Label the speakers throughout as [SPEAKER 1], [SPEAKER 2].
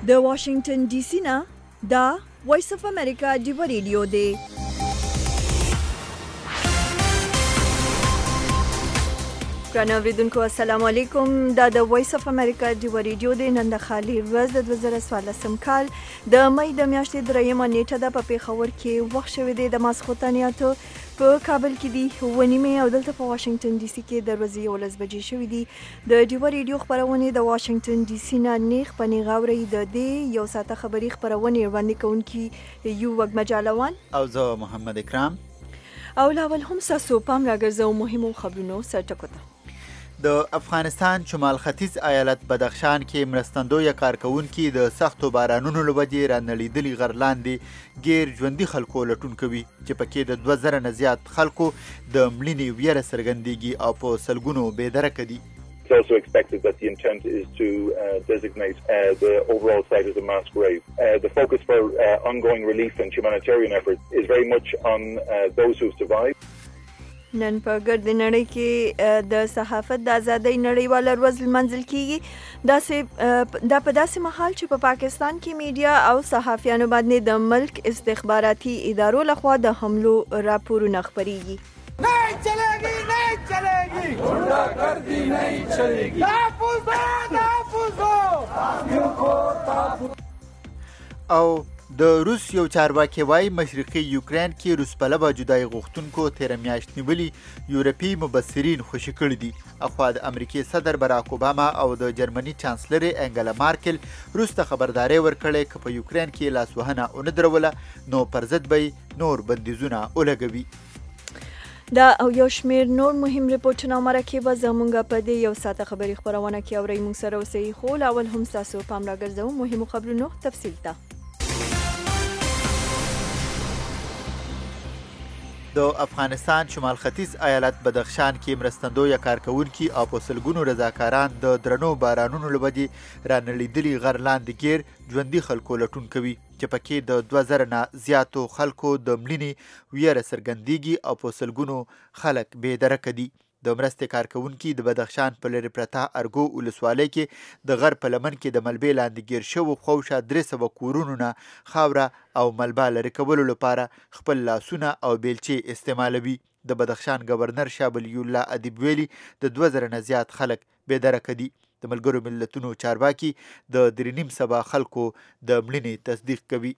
[SPEAKER 1] د واشنگټن ډي سي نه دا وایس اف امریکا ډیو ریډیو دی. ګرانو اوریدونکو السلام علیکم. دا د وایس اف امریکا ډیو ریډیو دی. نن د خالي ورځ د 2014 کال د مې د میاشتې 3 نیټه ده. په پیښور کې وخت شوی دی د ماسخوتن یاته په کابل کې دی 9 او دلته په واشنگټن ډي سي کې د ورځې 11 بجې شوی دی. د ډیو ریډیو خبرونه د واشنگټن ډي سي نه نیغ په نیغاوري د دې یو ساعته خبري خبرونه وړاندې کوونکی یو وګمجالوان
[SPEAKER 2] او زه محمد اکرام.
[SPEAKER 1] او لاول هم ساسو پام راګرځو مهمو خبرونو سرټکوته.
[SPEAKER 2] د افغانستان شمال ختیځ ایالت بدخشان کې مرستندویه کارکونکي د سختو بارانونو له وجې رانړېدلي غر لاندې ګیر ژوندي خلکو لټون کوي چې پکې د 2000 نه زیات خلکو د مړینې ویره څرګندېږي او په سلګونو بېدرکه دي.
[SPEAKER 3] It's also expected that the intent is to designate the overall site as a mass grave. The focus for ongoing relief and humanitarian efforts is very much on those who survived.
[SPEAKER 1] نن په ګرد نړۍ کې د صحافت د ازادۍ نړیواله ورځ لمانځل کیږي. دا په داسې مهال چې په پاکستان کې میډیا او صحافیانو باندې د ملک استخباراتي ادارو لخوا د حملو راپورونه خپریږي.
[SPEAKER 4] नहीं चलेगी नहीं चलेगी गुंडागर्दी नहीं चलेगी
[SPEAKER 2] او د روس یو چارواکي وايي مشرقي یوکرين کې روسپلوه جدای غوښتونکو تیر میاشت نیولي یورپي مبصرین خوشي کړي دي. اخوا د امریکای صدر براک اوباما او د جرمني چانسلر انګلا مارکل روس ته خبرداري ورکړې چې په یوکرين کې لاسوهنه اون دروله نو پر ضد به نور بندیزونه ولګوي.
[SPEAKER 1] دا او یو شمیر نور مهم ریپورتونه مرکه به زمونږ په دې یو ساعته خبري خبرونه کې اوري. موږ سره اوسئ. خو لاول هم تاسو پام راګرځو مهمو خبرونو تفصیل ته.
[SPEAKER 2] د افغانستان شمال ختیځ ایالت بدخشان کې مرستندویه کارکونکي او په سلګونو رضاکاران د درنو بارانونو له وجې رانړېدلي غر لاندې ګیر ژوندي خلکو لټون کوي چې پکې د 2000 نه زیاتو خلکو د مړینې ویره څرګندېږي او په سلګونو خلک بېدرکه دي. د مرستې کارکونکي د بدخشان په لرې پرته ارګو ولسوالۍ کې د غر په لمن کې د ملبې لاندې ګیر شوو خوشه 300 کورونو نه خاوره او ملبه لرې کولو لپاره خپل لاسونه او بیلچې استعمالوي. د بدخشان گورنر شاه ولی الله ادیب ویلي د 2000 نه زیات خلک بېدرکه دي. د ملګرو ملتونو چارواکي د 3.5 سبا خلکو د مړینې تصدیق کوي.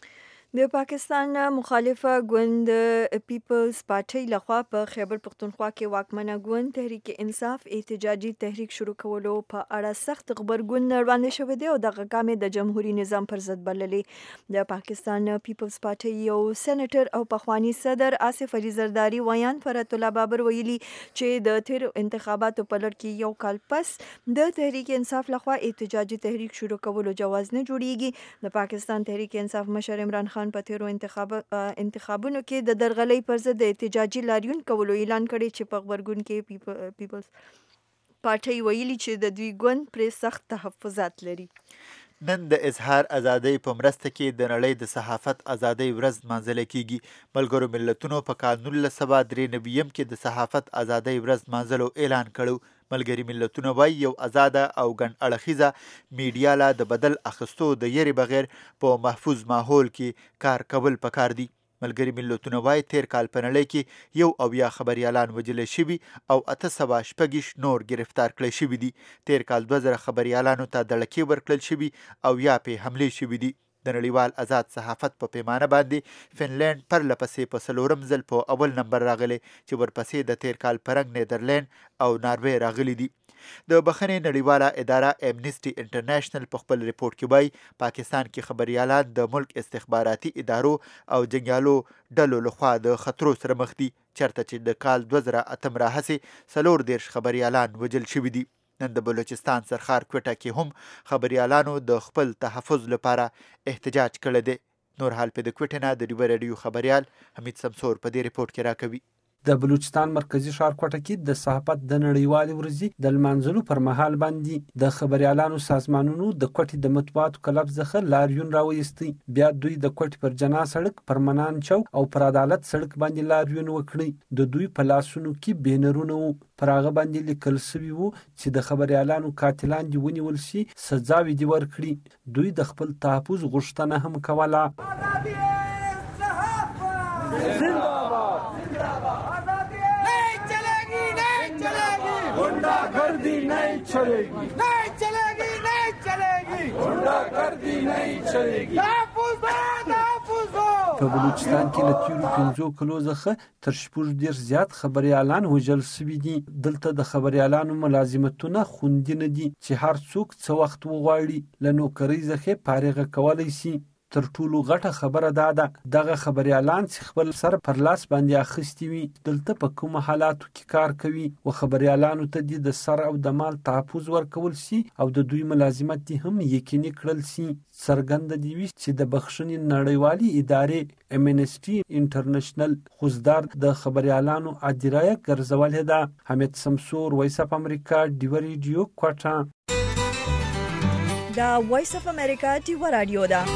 [SPEAKER 1] د پاکستان مخالفه ګوند پیپلز پارټي لخوا په خیبر پختونخوا کې واکمنه ګوند تحریک انصاف احتجاجي تحریک شروع کولو په اړه سخت غبرګون وړاندې شوی دی او دغه ګام د جمهوریت نظام پر ضد بللې. د پاکستان پیپلز پارټي یو سېنیټر او پخوانی صدر آصف علي زرداری ویان فرات الله بابر ویلي چې د تیر انتخاباتو په لړ کې یو کال پس د تحریک انصاف لخوا احتجاجي تحریک شروع کولو جواز نه جوړیږي. د پاکستان تحریک انصاف مشر عمران خان په تیرو انتخابونو کې د درغلۍ پر ضد د احتجاجي لاریون کولو اعلان کړی چې په غبرګون کې پیپلز پارټي ویلي چې د دوی ګوند پر سخت تحفظات لري.
[SPEAKER 2] نن د اظهار ازادۍ په مرسته کې د نړۍ د صحافت ازادۍ ورځ لمانځل کیږي. ملګرو ملتونو په کال 1993 کې د صحافت ازادۍ ورځ لمانځلو اعلان کړو. ملګري ملتونه وایي یو آزاده او ګڼ اړخیزه میډیا لا د بدل اخیستو د یری بغیر په محفوظ ماحول کې کار کول پکار دي. ملګري ملتونه وایي تیر کال په نړۍ کې 1 خبريالان وژل شوي او 806 نور گرفتار کړل شوي دي. تیر کال 2000 خبريالانو ته دړکې ورکړل شوي او یا په حملې شوي دي. د نړیوال آزاد صحافت په پیمانه باندې فنلند پرلپسې په 4م ځل په اول نمبر راغلی چې ورپسې د تیر کال په رنګ نیدرلند او ناروې راغلي دي. د بخښنې نړیواله اداره امنیسټي انټرنیشنل په خپل ریپورت کې وایي پاکستان کې خبريالان د ملک استخباراتي ادارو او جنګیالو ډلو لخوا د خطرو سره مخ دي چېرته چې د کال 2008 راهیسې 40 خبريالان وژل شوي دي. نن د بلوچستان سرخار کوټه کې هم خبريالانو د خپل تحفظ لپاره احتجاج کړی دی. نور حال په د کوټه نه د ډیو ریډیو خبريال حمید سمسور په دې ریپورت کې راکوي.
[SPEAKER 5] د بلوچستان مرکزی ښار کوټه کې د صحافت د نړیوالې ورځې د لمانځلو پر مهال باندې د خبريالانو سازمانونو د کوټې د مطبوعاتو کلب څخه لاریون راوېستی. بیا دوی د کوټې پر جنا سړک، پر منان چوک او پر عدالت سړک باندې لاریون وکړي. د دوی په لاسونو کې بینرونه وو، پر هغه باندې لیکل شوي وو چې د خبريالانو قاتلان دې ونیول شي، سزاوې دې ورکړي. دوی د خپل تحفظ غوښتنه هم کوله.
[SPEAKER 4] गुंडागर्दी नहीं चलेगी, नहीं चलेगी, नहीं चलेगी, गुंडागर्दी नहीं चलेगी.
[SPEAKER 5] په بلوچستان کې له تیرو 5 کلو څخه تر 6 زیات خبريالان وژل شوي دي. دلته د خبريالانو ملازمتونه خوندي نه دي چې هر څوک څه وخت وغواړي له نوکرۍ څخه فارغه کولی شي. تر ټولو غټه خبره دا ده دغه خبريالان چې خپل سر پر لاس باندې اخیستي وي دلته په کوم حالاتو کې کار کوي او خبريالانو ته د سر او د مال تحفظ ورکول شي او د دوی ملازمت دي هم یقیني کړل شي. څرګنده دی چې د بخښنې نړیوالې ادارې امنسټي انټرنیشنل خوزدار د خبريالانو ادیرایه ګرځولې ده. حمید سمسور، وایس اف امریکا، ډیو ریډیو کوټه.
[SPEAKER 1] دا وایس اف امریکا ډیو رادیو ده.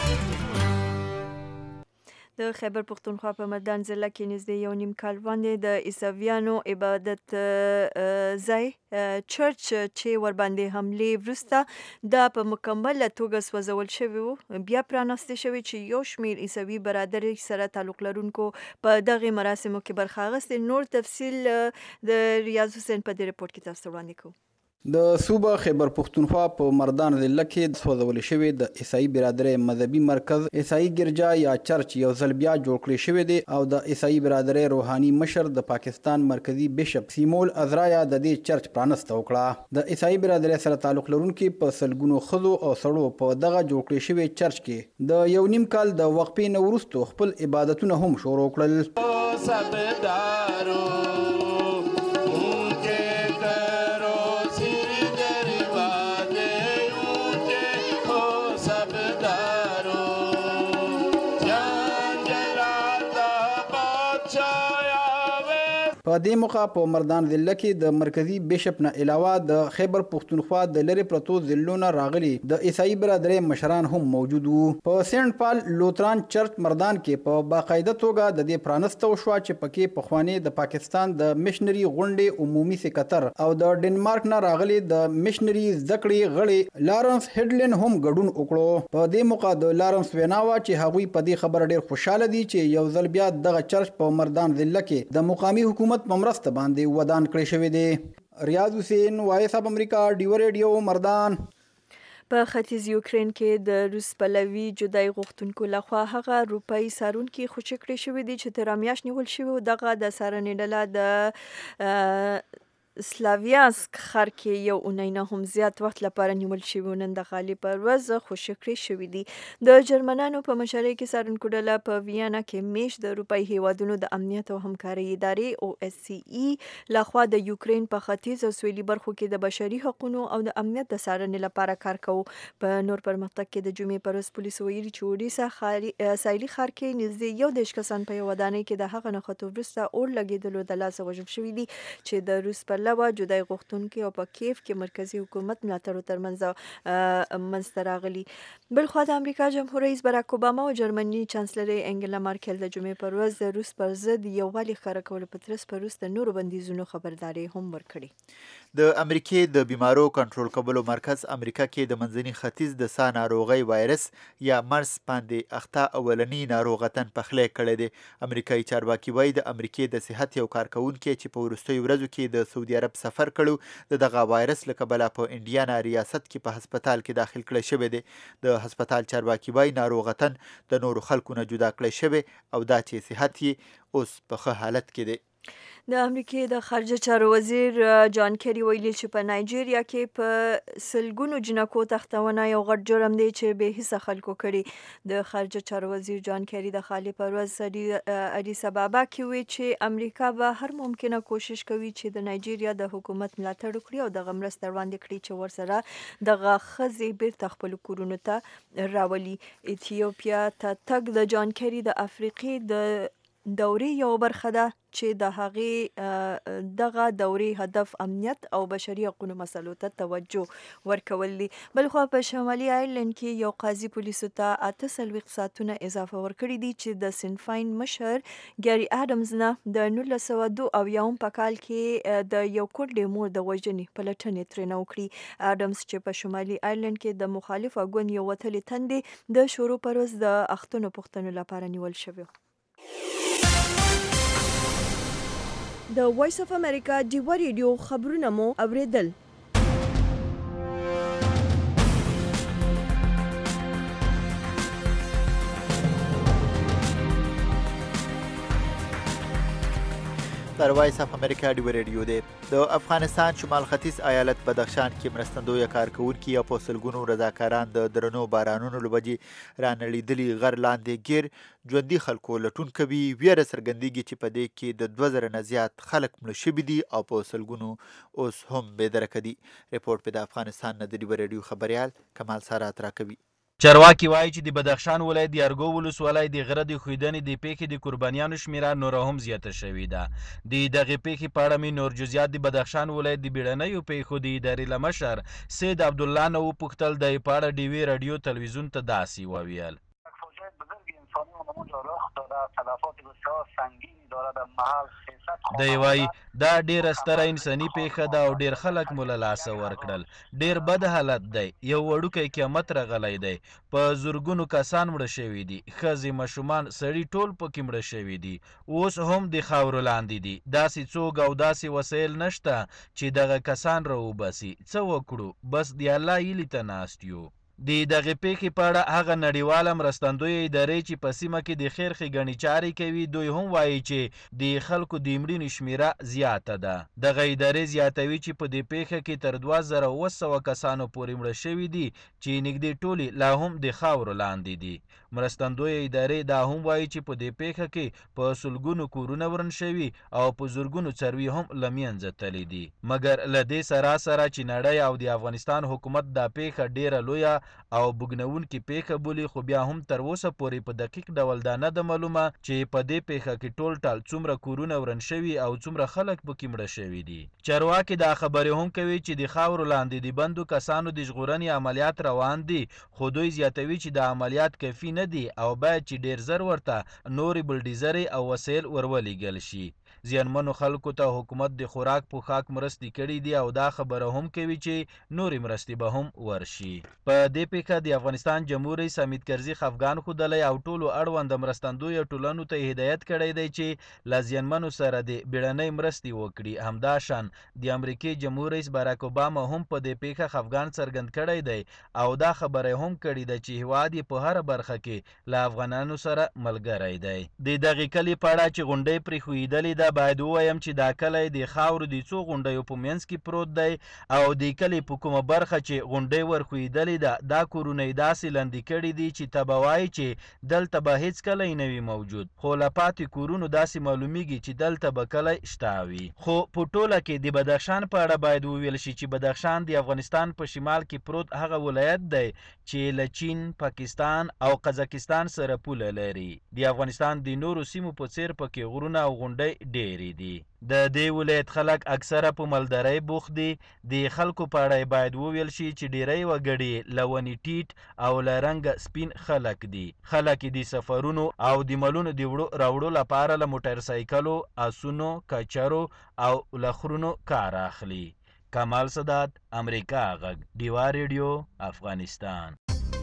[SPEAKER 1] د خیبر پختونخوا په مردان ضلع کې نږدې 1.5 کال وړاندې د عیسویانو عبادت ځای چرچ چې ورباندې حملې وروسته دا په مکمله توګه سوځول شوی وو، بیا پرانستی شوی چې یو شمیر عیسوي برادرۍ سره تعلق لرونکو په دغه مراسمو کې برخه اخیستې. نور تفصیل د ریاض حسین په دې رپورټ کې تاسو وړاندې کوو.
[SPEAKER 6] د صوبه خیبر پختونخوا په مردان ضلع کې سوځول شوی د عیسائی برادرۍ مذهبي مرکز عیسائی ګرجا یا چرچ یو ځل بیا جوړ کړی شوی دی او د عیسائی برادرۍ روحاني مشر د پاکستان مرکزی بشپ سیمول ازرایا د دې چرچ پرانسته وکړه. د عیسائی برادرۍ سره تعلق لرونکي په سلګونو ښځو او سړو په دغه جوړ کړی شوی چرچ کې د 1.5 کال د وقفې نه وروسته خپل عبادتونه هم شروع کړل. په دې موخه په مردان ضلع کې د مرکزی بشپ نه علاوه د خیبر پختونخوا د لری پرتو ضلعونو راغلي د عیسائی برادرۍ مشران هم موجود وو. په سینټ پال لوتران چرچ مردان کې په باقاعده توګه د دې پرانسته وشوه چې پکې پخوانی د پاکستان د مشنری غونډې عمومي سکرټر او د ډنمارک نه راغلي د مشنری زکړې غړي لارنس هډلن هم ګډون وکړو. په دې موقع د لارنس ویناوا چې هغوی په دې خبره ډیر خوشاله دي چې یو ځل بیا دغه چرچ په مردان ضلع کې د مقامی حکومت مرسته باندې ودان کړی شوی دی. ریاض حسین، وایس اف امریکا، ډیو ریډیو مردان.
[SPEAKER 1] په ختیځ یوکرین کې د روس پلوي جدای غوښتونکو لخوا هغه روپۍ سارونکي خوشي کړی شوی دی چې تر میاشت نیول شوی. دغه د سارنې ډله د سلاویانسک ښار کې یو اونۍ نه هم زیات وخت لپاره نیول شوي. نن د غالي پر ورځ خوشي کړی شوي دي. د جرمنانو په مشرۍ کې سارنکو ډله په ویانا کې میشت د اروپایي هیوادونو د امنیت او همکارۍ ادارې OSCE لخوا د یوکرین په ختیځ او سویلي برخو کې د بشري حقوقو او د امنیت د څارنې لپاره کار کوو. په نور پرمختګ کې د جمعې پر ورځ پولیسو ویلي چې اوډیسا ساحلي ښار کې نږدې 11 کسان په یوه ودانۍ کې د هغه نښتو وروسته اور لګېدلو د لاسه وژل شوي دي چې د روس پر لوا جدای غوښتونکي او په کیف کې مرکزی حکومت ملاتړو ترمنځ منځته راغلي. بلخوا د امریکا جمهور رئیس باراک اوباما او جرمني چانسلر انګلا مارکل د جمعې پر ورځ د روس پر ضد یووالي ښکاره کولو په ترڅ پر روس د نورو بندیزونو خبرداری هم ورکړي.
[SPEAKER 2] د امریکې د بیمارو کنټرول کولو مرکز امریکا کې د منځني ختیځ د سا ناروغي وایرس یا مرس باندې اخته اولنی ناروغتن پخلی کړی دی. امریکایي چارواکي وایي د امریکې د صحت یو کارکونکي چې په وروستیو ورځو کې د سعودي عرب سفر کړو د دغه وایرس له کبله په انډیانا ریاست کې په هسپتال کې داخل کړی شوی دی. د هسپتال چارواکي وایي ناروغتن د نورو خلکو نه جدا کړی شوی او دا چې صحت یې اوس په ښه حالت کې دی.
[SPEAKER 1] د امریکې د خارجه چارو وزیر جان کیری ویلي چې په نایجیریا کې په سلګونو جنکو تختونه یو غټ جرم دی چې به هیڅ خلکو کړي. د خارجه چارو وزیر جان کیری د خالي پر ورځ اډیس ابابا کې وی چې امریکا به هر ممکنه کوشش کوي چې د نایجیریا د حکومت ملاتړ وکړي او د مرسته وړاندې کړي چې ورسره دغه ښځې بیرته خپل کورونو ته راولي. ایتیوپیا ته تګ د جان کیری د افریقې د دورې یو برخه ده چې د هغې دغه دورې هدف امنیت او بشري حقوقو مسلو ته توجه ورکول دي. بلخوا په شمالي آیرلند کې یو قاضي پولیسو ته 48 ساعتونه اضافه ورکړي دي چې د سینفاین مشر ګیری اډمز نه د 1902 په کال کې د یو کورډې مور د وژنې پلټنې ترېنه وکړي. اډمز چې په شمالي آیرلند کې د مخالف ګوند یو وتلې تندې د شروع پر ورځ د اختونو پوښتنو لپاره نیول شوی. د وایس اف امریکا ډیوا ریډیو خبرونه مو اوریدل.
[SPEAKER 2] در وایس اف امریکا ډیوا ریډیو دی. د افغانستان شمال ختیځ ایالت بدخشان کې مرستندویه کارکونکي او په سلګونو رضاکاران د درنو بارانونو له وجې رانړېدلي غر لاندې ګیر ژوندي خلکو لټون کوي. ویره څرګندېږي چې په دې کې د 2000 نه زیات خلک مړه شوي دي او په سلګونو اوس هم بېدرکه دي. رپورټ په د افغانستان نه د ډیوا ریډیو خبریال کمال سارات راکوي.
[SPEAKER 7] چارواکي وایي چې د بدخشان ولایت د ارګو ولسوالۍ د غره د ښویدنې د پیښې د قربانیانو شمیره نوره هم زیاته شوې ده. د دغې پیښې په اړه مې نور جزیات د بدخشان ولایت د بیړنیو پیښو د ادارې له مشر سید عبدالله نه وپوښتل. د په اړه ډیوې راډیو تلویزیون ته داسې وویل. دی وایي دا ډیره ستره انساني پیښه ده او ډیر خلک مو له لاسه ورکړل. ډیر بد حالت دی. یو وړوکی قیامت راغلی دی. په زرګونو کسان مړه شوي دي. ښځې، ماشومان، سړي ټول پکې مړه شوي دي. اوس هم د خاورو لاندې دي. داسې څوک او داسې وسایل نشته چې دغه کسان راوباسي. څه وکړو؟ بس د الله هیلې ته ناست یو. د دغې پیښې په اړه هغه نړیواله مرستندویه ادارې چې په سیمه کې د خیر ښېګڼې چارې کوي دوی هم وایي چې د خلکو د مړینې شمیره زیاته ده. دغه ادارې زیاتوي چې په دې پیښه کې تر 2700 کسانو پورې مړه شوي دي چې نږدې ټولې لا هم د خاورو لاندې دي. مرستندویه ادارې دا هم وایي چې په دې پیښه کې په سلګونو کورونه وران شوي او په زرګونو څاروي هم له منځه تللي دي. مګر له دې سره چې نړۍ او د افغانستان حکومت دا پیښه ډیره لویه او بګنونکې پیښه بولي، خو بیا هم تر اوسه پورې په دقیق ډول دا نه ده معلومه چې په دې پیښه کې ټول ټال څومره کورونه وران شوي او څومره خلک پکې مړه شوي دي. چارواکي دا خبرې هم کوي چې د خاورو لاندې د بندو کسانو د ژغورنې عملیات روان دي، خو دوی زیاتوي چې د عملیات کافي نه دي او باید چې ډیر زر ورته نورې بلډیزرې او وسایل ورولېږل شي. زیانمنو خلکو ته حکومت د خوراک پوښاک مرستې کړي دي او دا خبره هم کوي چې نورې مرستې به هم ورشي. په دې پیښه د افغانستان جمهور رئیس حمید کرزي خفګان ښودلی او ټولو اړونده مرستندویه ټولنو ته هدایت کړی دی چې له زیانمنو سره د بیړنۍ مرستې وکړي. همداشان د امریکې جمهور رئیس باراک اوباما هم په دې پیښه خفګان څرګند کړی دی او دا خبره هم کړې ده چې هیواد یې په هره برخه کې له افغانانو سره ملګری دی. د دغې کلي په اړه چې غونډۍ پرې ښویدلې ده باید ووایم چې دا کلی د خاورو د څو غونډیو په منځ کې پروت دی او د کلي په کومه برخه چې غونډۍ ورښویدلې ده دا کورونه یې داسې لاندې کړي دي چې ته به وایې چې دلته به هېڅکله یې نه وي موجود، خو له پاتې کورونو داسې معلومیږي چې دلته به کلی شته وي. خو په ټوله کې د بدخشان په اړه باید وویل شي چې بدخشان د افغانستان په شمال کې پروت هغه ولایت دی چې له چین، پاکستان او قزاقستان سره پوله لري. د افغانستان د نورو سیمو په څیر پکې غرونه او غونډۍ ډېرې دي. د دې ولایت خلک اکثره په مالدارۍ بوخت دي. د خلکو په اړه باید وویل شي چې ډیری وګړي له ونې ټیټ او له رنګه سپین خلک دي. خلک د سفرونو او د مالونو د راوړو لپاره له موټر سایکلو، اسونو، کچرو او له خرونو کار اخلي. کمال سادات، امریکا غږ، ډیوا ریډیو، افغانستان.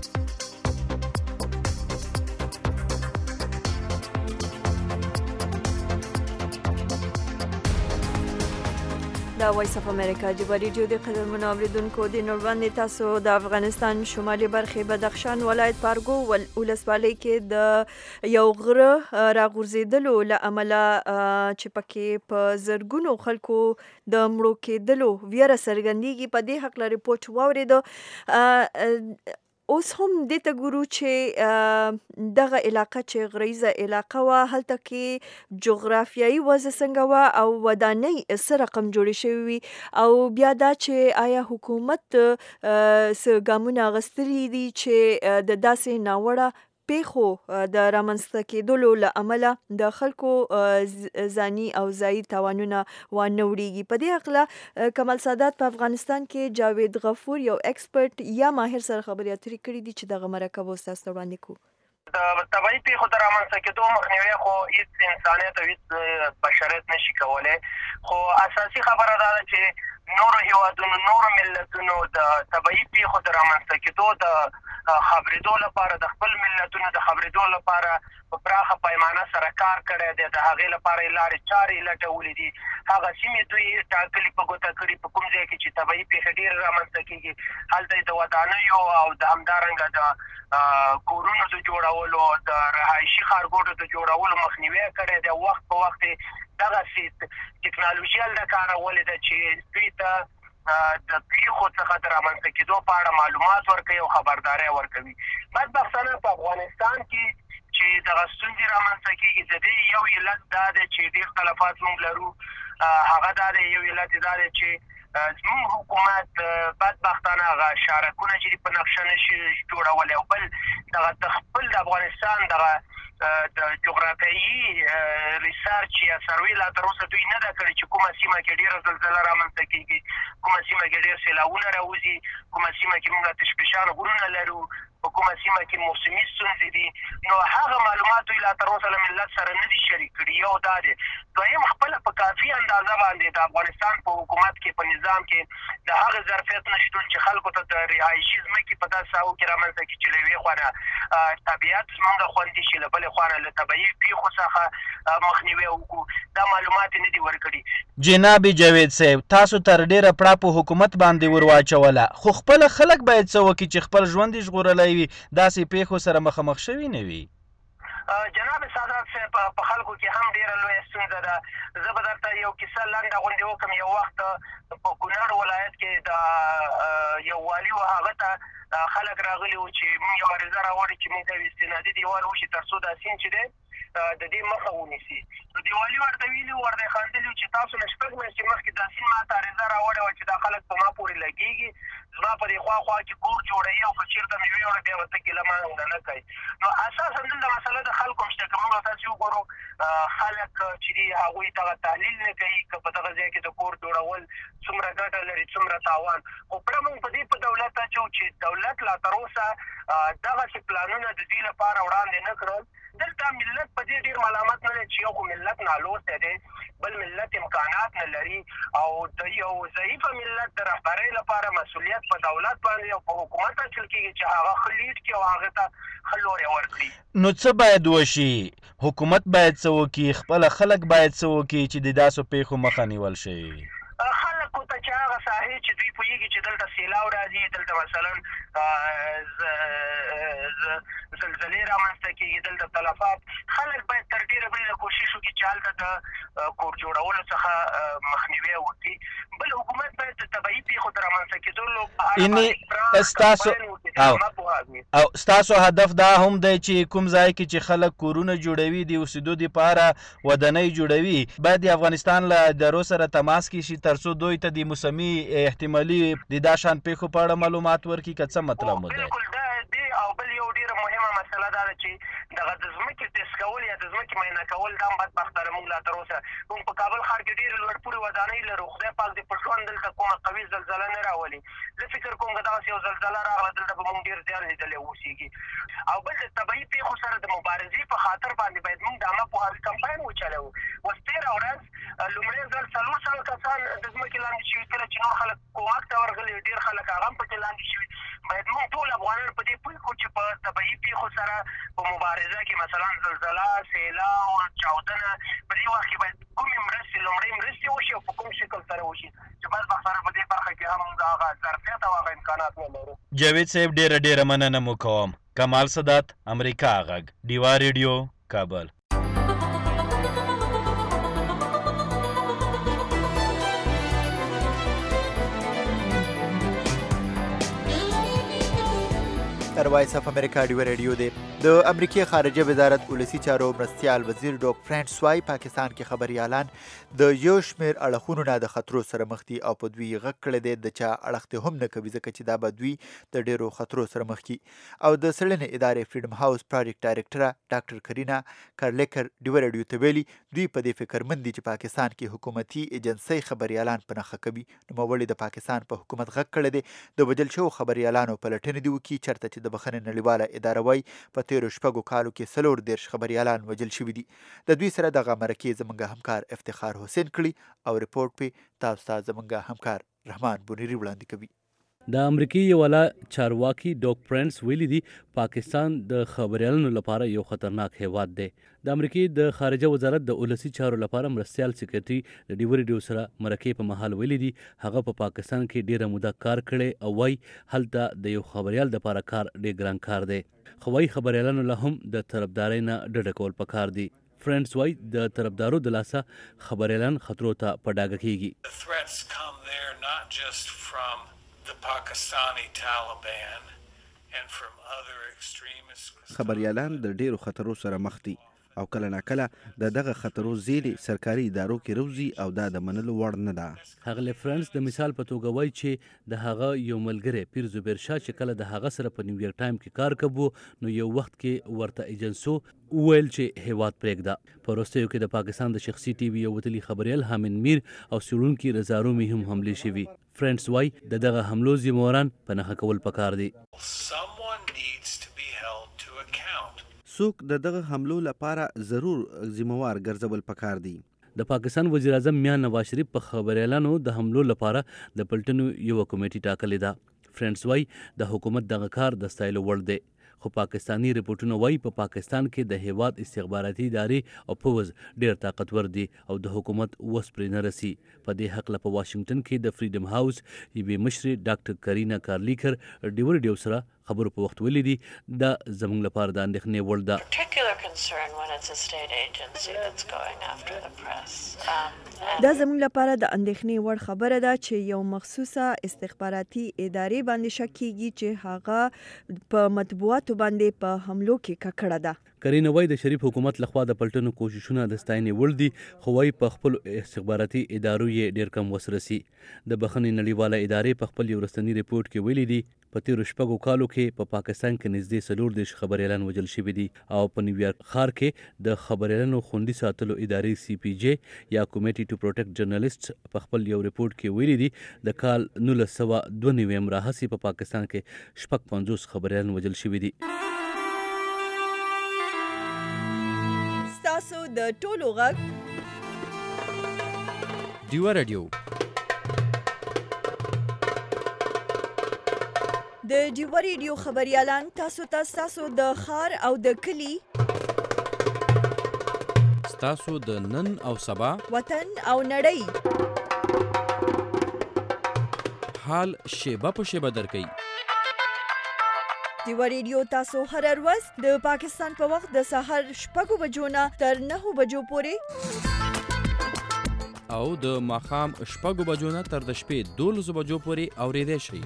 [SPEAKER 1] دا وایس اف امریکا ډیوا ریډیو د قدرمنو اوریدونکو د نور باندې تاسو د افغانستان شمالي برخې بدخشان ولایت پارګو ولسوالۍ کې د یو غره راغورځېدلو له امله چې پکې په زرګونو خلکو د مړو کېدلو ویره څرګندېږي. په دې هکله ریپورټ واورېده. اوس هم دې ته ګورو چې دغه علاقه چې غریزه علاقه وه هلته کې جغرافیایي وضع څنګه وه او ودانۍ څه رقم جوړې شوې وي او بیا دا چې آیا حکومت څه ګامونه اخیستلي دي چې د داسې ناوړه پیښو د رامنځته کېدلو له امله د خلکو ځاني او ځایي تاوانونه وانه وړيږي. په دې هکله کمال سادات په افغانستان کې جاوید غفور یو ایکسپرټ یا ماهر سره خبرې اترې کړې دي چې دغه مرکه به ستاسو ته وړاندې کوو.
[SPEAKER 8] د طبیعي پیښو د رامنځته کېدو مخنیوی خو هېڅ انسانیت او هېڅ بشریت نشي کولی، خو اساسي خبره دا ده چې نورو هېوادونو نورو ملتونو د طبیعي پیښو د رامنځته کېدو د خبرېدو لپاره د خپل ملتونو د خبرېدو لپاره په پراخه پیمانه سره کار کړی دی. د هغې لپاره یې لارې چارې لټولې دي. هغه سیمې دوی ټاکلي په ګوته کړي په کوم ځای کې چې طبیعي پیښې ډېرې رامنځته کېږي، هلته یې د ودانیو او د همدارنګه د کورونو د جوړولو د رهایشي ښارګوټو د جوړولو مخنیوی کړی دی. وخت په وخت یې دغسې ټکنالوژي هلته کارولې ده چې دوی ته د پیښو څخه د رامنځته کېدو په اړه معلومات ورکوي او خبرداری ورکوي. بدبختانه په افغانستان کې چې دغه ستونزې رامنځته کېږي د دې یو علت دا دی چې ډېر تلفات موږ لرو. هغه دا دی، یو علت دا دی چې زموږ حکومت بدبختانه هغه شارکونه چې په نقشه نشي جوړولی، او بل دغه د خپل د افغانستان دغه د جغرافیایي ریسرچ یا سروې لا تر اوسه دوی نه ده کړې چې کومه سیمه کې ډېره زلزله رامنځته کېږي، کومه سیمه کې ډېر سیلابونه راوځي، کومه سیمه کې موږ اتشفشان غرونه لرو، په کومه سیمه کې موسمي ستونزې دي. نو هغه معلومات دوی لا تر اوسه له ملت سره نه دي شریک کړي. یو دا دی. دویم خپله په کافي اندازه باندې د افغانستان په حکومت کې په نظام کې د هغه ظرفیت نشتون چې خلکو ته د رهایشي ځمکې په داسې ساحو کې رامنځته کړي چې له یوې خوا طبیعت زموږ خوندي شي، له بلې خوا له طبیعي پیښو څخه مخنیوی وکړو. دا معلومات یې نه دي ورکړي.
[SPEAKER 7] جناب جاوید صاحب، تاسو تر ډېره پړه په حکومت باندې ور واچوله، خو خپله خلک باید څه وکړي چې خپل ژوند یې ژغورلی وي، داسې پیښو سره مخامخ شوي نه وي؟
[SPEAKER 8] جناب سادات صاحب، په خلکو کې هم ډېره لویه ستونزه ده. زه به درته یو کیسه لنډه غوندې وکړم. یو وخت په کونړ ولایت کې د یو والي و، هغه ته خلک راغلي وو چې موږ یو عریضه راوړې چې موږ ته یو استنادي دیوال وشي تر څو دا سیند چې دی د دې مخه ونیسي. نو دیوالي ورته ویلي وو، ورته یې خندلي وو چې تاسو له 6 میاشتې مخکې دا سیند ما ته عریضه راوړې وه چې دا خلک په ما پورې لګېږي، زما په دې خوا کې کور جوړوي او که چېرته مې ویوړه بیا به ته ګیله مانګه نه کوي. نو اساسا دلته مسله د خلکو هم شته. که موږ تاسې وګورو خلک چې دي هغوی دغه تحلیل نه کوي که په دغه ځای کې د کور جوړول څومره ګټه لري څومره تاوان. خو پړه موږ په دې په دولت اچوو چې دولت لا تر اوسه دغسې پلانونه د دوی لپاره وړاندې نه کړل. دلته ملت په دې ډېر ملامت نه دی چې یو خو ملت نالوستی دی، بل ملت امکانات نه لري، او د یو ضعیفه ملت د رهبرۍ لپاره مسؤلیت په دولت باندې او په حکومت اچول کېږي چې هغه ښه لیډ کړي او هغې ته ښه لوری ورکړي.
[SPEAKER 7] نو څه باید وشي؟ حکومت باید څه وکړي؟ خپله خلک باید څه وکړي چې د داسو پیښو مخه نیول شي؟
[SPEAKER 8] خلکو ته چې هغه ساحې چې دوی پوهېږي چې دلته سیلاب راځي، دلته مثلا زلزلې رامنځته کېږي، دلته تلفات، خلک باید تر ډېره بریده کوشش وکړي چې هلته د کور جوړولو څخه مخنیوی وکړي. بل حکومت باید د طبیعي پیښو د رامنځته کېدلو په
[SPEAKER 7] اړه او ستاسو هدف دا هم دی چې کوم ځای کې چې خلک کورونه جوړوي د اوسېدو دپاره ودانۍ جوړوي، باید د افغانستان له ادارو سره تماس کې شي تر څو دوی ته د موسمي احتمالي د دا شان پیښو په اړه معلومات ورکړي. که څه مطلب مو دی؟
[SPEAKER 8] بلکل دا دی. او بل یو ډېره مهمه مسله دا ده چې دغه د ځمکې ټیسټ کول یا د ځمکې معاینه کول دا هم بدبختانه موږ لا تر اوسه موږ په کابل ښار کې ډېرې لوړپوړې ودانۍ لرو. خدای پاک دې په ژوند دلته کومه قوي زلزله نه راولي. زه فکر کوم که دغسې یو زلزله راغله دلته به موږ ډېر زیان لیدلی اوسېږي. او بل د طبیعي پیښو سره د مبارزې په خاطر باندې باید موږ د عامه پوهاوي کمپاین وچلوو. اوس تېره ورځ لومړی ځل 400 کسان د ځمکې لاندې شوي، کله چې نور خلک کومک ته ورغلي، ډېر خلک هغه هم پکې لاندې شوي. باید موږ ټول افغانان په دې پوه کړو چې په طبیعي پیښو سره په مبارزه کې مثلا زلزله، سیلاب، چاودنه، په دې وخت کې باید کومې مرستې لومړۍ مرستې وشي او په کوم شکل سره وشي چې بدبختانه په دې برخه کې هم موږ هغه ظرفیت او هغه امکانات نه لرو.
[SPEAKER 7] جاوید صاحب، ډېره مننه مو کوم. کمال سادات، امریکا غږ، ډیوا ریډیو، کابل.
[SPEAKER 2] وایس اف امریکا ډیوا ریډیو دی د امریکای خارجه وزارت ولسی چارو مرستیال وزیر ډاک فرانس وای پاکستان کې خبريالان د یو شمېر اړخونو نه د خطرو سره مخ دي او په دوی غږ کړی دی د چا اړخ ته هم نه کوي ځکه چې دا به دوی د ډیرو خطرو سره مخ کی او د څېړنې ادارې فریډم هاوس پروجیکټ ډایرکټره ډاکټر کرینا کارلیکر ډیو رادیو ته ویلي دوی په دې فکرمند دي چې پاکستان کې حکومتي ایجنسۍ خبريالان په نښه کوي نوموړي د پاکستان په حکومت غږ کړی دی د وژل شوو خبريالانو پلټنې دي وکړي چېرته چې د بخښنې نړیواله اداره وایي په تیرو شپږو کالو کې 40 خبريالان وژل شوي دي د دوی سره دغه مرکې زموږ همکار افتخار حسین کړي او ریپورت په تاسو ته زموږ همکار رحمان بونیری وړاندې کوي
[SPEAKER 9] د امریکای یواله چارواکي ډاک فرانس ویلي دي پاکستان د خبريالانو لپاره یو خطرناک هیواد دی د امریکای د خارجه وزارت د ولسی چارو لپاره مرستیال سیکریټري د ډیو رادیو سره مرکې په محل ویلي دي هغه په پاکستان کې ډیره موده کار کړي او وايي هلته د یو خبريال لپاره کار ډیر ګران کار دی خو وايي خبريالانو له هم د طرفدارۍ نه ډډه کول پکار دي فرانس وايي د طرفدارو د لاسه خبريالان خطرو ته په ډاګه کیږي
[SPEAKER 10] خبريالان د ډیرو خطرو سره مخ دي او کله ناکله د دغه خطرو زیری سرکاري ادارو کې روزي او دا د منلو وړ نه ده
[SPEAKER 9] هغه فرانس د مثال په توګه وایي چې د هغه یو ملګری پیر زبیر شاه چې کله د هغه سره په نیویارک ټایم کې کار کوو نو یو وخت کې ورته ایجنسو ویل چې هیواد پرېږده په وروستیو کې د پاکستان د شخصي ټي وي یو وتلي خبريال حامد میر او څېړونکي رضا رومي هم حملې شوي فرانس وایي د دغه حملو ذمهواران په نښه کول پکار دي
[SPEAKER 10] څوک د دغه حملو لپاره ضرور ذمہوار ګرځول پکار دي
[SPEAKER 9] د پاکستان وزیر اعظم میاں نواز شریف په خبريالانو د حملو لپاره د پلټنو یو کمیټه ټاکلې ده فرانس وای د حکومت دغه کار د ستایلو وړ دی خو پاکستانی ریپورتونه وایي په پاکستان کې د هیواد استخباراتي ادارې او پوز ډیر طاقتور دي او د حکومت وس پرې نه رسي په دې حق په واشنگټن کې د فریډم هاوس یوې مشرې ډاکټر کرینا کارلیکر ډیو رادیو سره خبرو په وخت ولیدي دا زموږ لپاره د اندېښنې وړ ده
[SPEAKER 1] دا زموږ لپاره د اندېښنې وړ خبره ده چې یو مخصوصه استخباراتي ادارې باندې شک کیږي چې هغه په مطبوعاتو باندې په حملو کې ککړه ده
[SPEAKER 9] کرینا وای د شریف حکومت لخوا د پلټنو کوششونه د ستاینې وړ دي خو وای په خپل استخباراتي ادارو یې ډیر کم وسرسي د بخښنې نړیواله ادارې په خپل یو رسنی ریپورت کې ویلي دي په تیرو شپږو کالو کې په پاکستان کې نږدې 40 خبريالان وژل شوي دي او په نیویارک ښار کې د خبريالانو خوندي ساتلو ادارې سی پی جی یا کمیټي ټو پروټیکټ جرنالیسټ په خپل یو ریپورت کې ویلي دي د کال 1992 راهیسې په پاکستان کې 55 خبريالان وژل شوي دي
[SPEAKER 1] تاسو د ټولو غږ
[SPEAKER 11] ډیو رادیو
[SPEAKER 1] د ډیو رادیو خبريالان تاسو د ښار او د کلی
[SPEAKER 11] تاسو د نن او سبا
[SPEAKER 1] وطن او نړۍ
[SPEAKER 11] حال شیبه په شیبه درکوي
[SPEAKER 1] ډیو رادیو تاسو هر ورځ د پاکستان په وخت د سحر 6 بجو نه تر 9 بجو پورې
[SPEAKER 11] او د ماښام 6 بجو نه تر د شپې 12 بجو پورې اورېدای شئ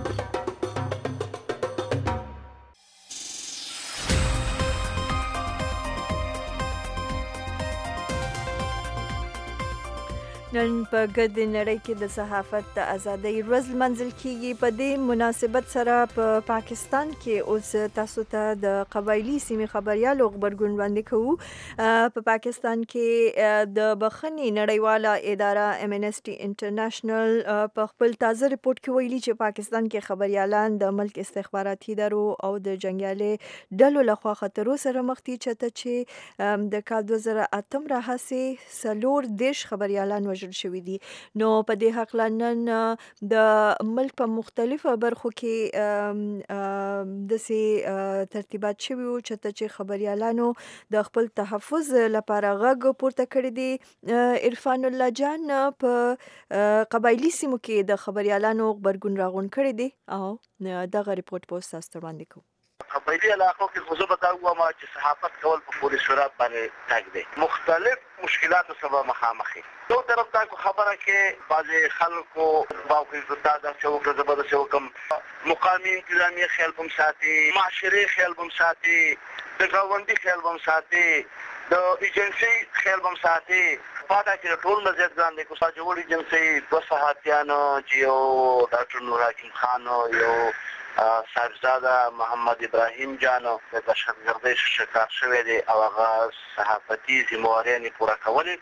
[SPEAKER 1] نن په ګرد نړۍ کې د صحافت د ازادۍ ورځ لمانځل کیږي په دې مناسبت سره په پاکستان کې اوس تاسو ته د قبایلی سیمې خبريالو خبرګون وړاندې کوو په پاکستان کې د بخښنې نړیواله اداره امنسټي انټرنیشنل په خپل تازه ریپورت کې ویلي چې پاکستان کې خبريالان د ملک استخباراتي ادارو او د جنگیالي ډلو لخوا خطرو سره مخ دي چې د کال 2008 راهیسې 40 خبريالان شوي دي نو په دې حق نن د ملک په مختلفو برخو کې د سي ترتیبات شوي او چې خبريالانو د خپل تحفظ لپاره غږ پورته کړی دی عرفان الله جان په قبایلی سیمو کې د خبريالانو خبرګون راغون کړی دی او دغه ریپورت په تاسو وړاندې کوم
[SPEAKER 12] قبایلی علاقو کې خو زه به دا وایم چې صحافت کول په پولیس شورا باندې تاګ دی مختلف مشکلاتو سبب مخامخ دي یو طرف ته خبره کې بعضې خلکو باوقي زدا د څو زبر څو کم مقامی انتظامی خیال بم ساتي، معاشري خیال بم ساتي، د ګاونډي خیال بم ساتي، د ایجنسی خیال بم ساتي. پاته چې ټول مزید ګاندې کو ساجوړ ایجنسی دو صحافیانو جیو ډاکټر نور حکیم خان یو صاحبزاده محمد ابراهیم جانو د دهشتګردۍ شکار شوی دی او هغه صحافتي ذمہواري پوره کولې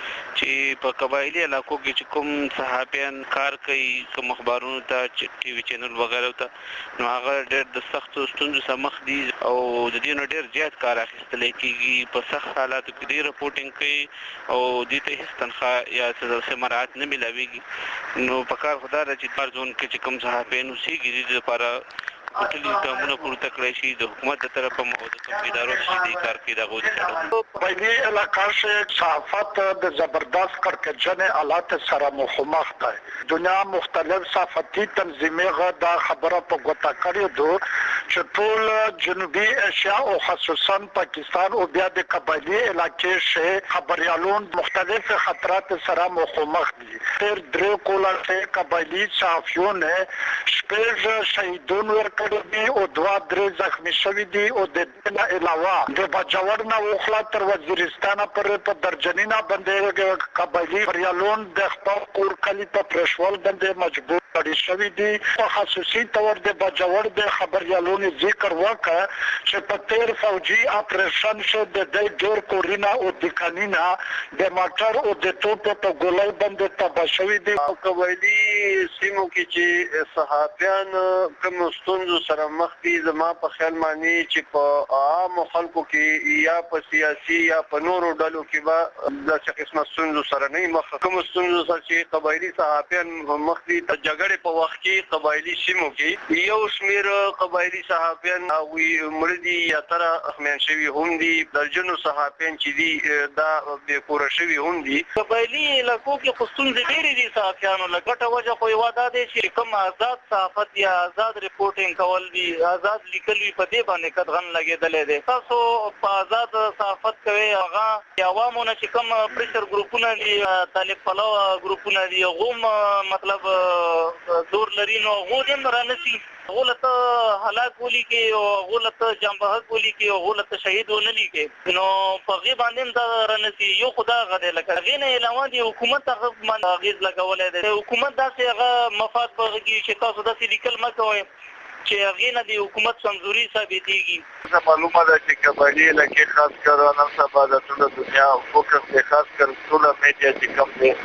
[SPEAKER 12] چې په قبایلی علاقو کې چې کوم صحافیان کار کوي کوم مخبرونو ته چې ټي وي چینل وغیرہ ته نو هغه ډېر د سختو ستونزو سره مخ دي او د دې نو ډېر زیات کار اخیستل کېږي په سخت حالاتو کې ډېر رپورټینګ کوي او دې ته هیڅ تنخواه یا څه مراعات نه ملاويږي نو په کار خدای را چې بار ځون کې چې کوم صحافیان اوسېږي د لپاره ټولي ګامونه پورته کړی شي د حکومت د طرفه او د کوم ادارو چې کار کوي دا غوښتل
[SPEAKER 13] قبایلی علاقہ سے صحافت د زبردست کڑکجن حالات سره مخامخ ده دنیا مختلف صحافتي تنظیمې غدا خبره په غوټه کړې دو چې ټول جنوبي ایشیا او خصوصا پاکستان او بیا د قبایلی علاقې سے خبريالون مختلف خطرات سره مخامخ دي تر درې کوله سے قبایلی صحافیون شپږ شهیدون ورکړي او دوا درې زخمی شوي دي او د دې علاوه د بجاور نه وخلا تر وزیرستان پر په درجنینا باندې قبایلی خبريالون د خپل کور کلی په پرشول باندې مجبور کړي شوي دي په خصوصي تور د بجاور د خبريالون ذکر وکړ چې په تیر فوجي اپریشن شو د ډېر کورینا او د کانینا د ماټر او د توپ په ګولای باندې تبا شوي دي
[SPEAKER 14] قبایلی سیمو کې چې صحافیان کوم ستونزو سره مخ دي زما په خیال مانی چې په عام خلکو کې یا په سیاسي یا په نورو ډلو کې به د څه قسمه ستونزو سره نه مخ کوم ستونزو سره چې قبایلی صحافیان مخ دي د جګړې په وخت کې قبایلی سیمو کې یو شمیر قبایلی صحافیان او مړدي یا تر اخمن شوی هم دي درجنو صحافیان چې دي دا به کور شوی هم دي قبایلی علاقو کې خصوصا ډېری دي صحافیانو لګټه وجه خو واده دي چې کوم آزاد صحافت یا آزاد ریپورټینګ کول دي آزاد لیکل وی په دې باندې قدغن لګیدلې دي تاسو په آزاد صحافت کوي هغه عوامو نه چې کوم پریشر ګروپونه دي طالب پلو ګروپونه دي غوم مطلب دور لري نو غوډم رانسي غلط هلاک ولي کې او غلط جنبه ولي کې او غلط شهید ونلي کې نو په غي باندې دا رانسي یو خدا غده لکه غینه علاوه دي حکومت هغه باندې غیز لګولې ده حکومت داسې هغه مفاد په غي چې تاسو داسې لیکل مکوئ چې هغه نه د حکومت کمزوري ثابتېږي
[SPEAKER 12] معلومه ده چې قبایلی علاقې خاص کر نن سبا د ټول دنیا فوکس دی خاص کر ټول میډیا چې کوم دی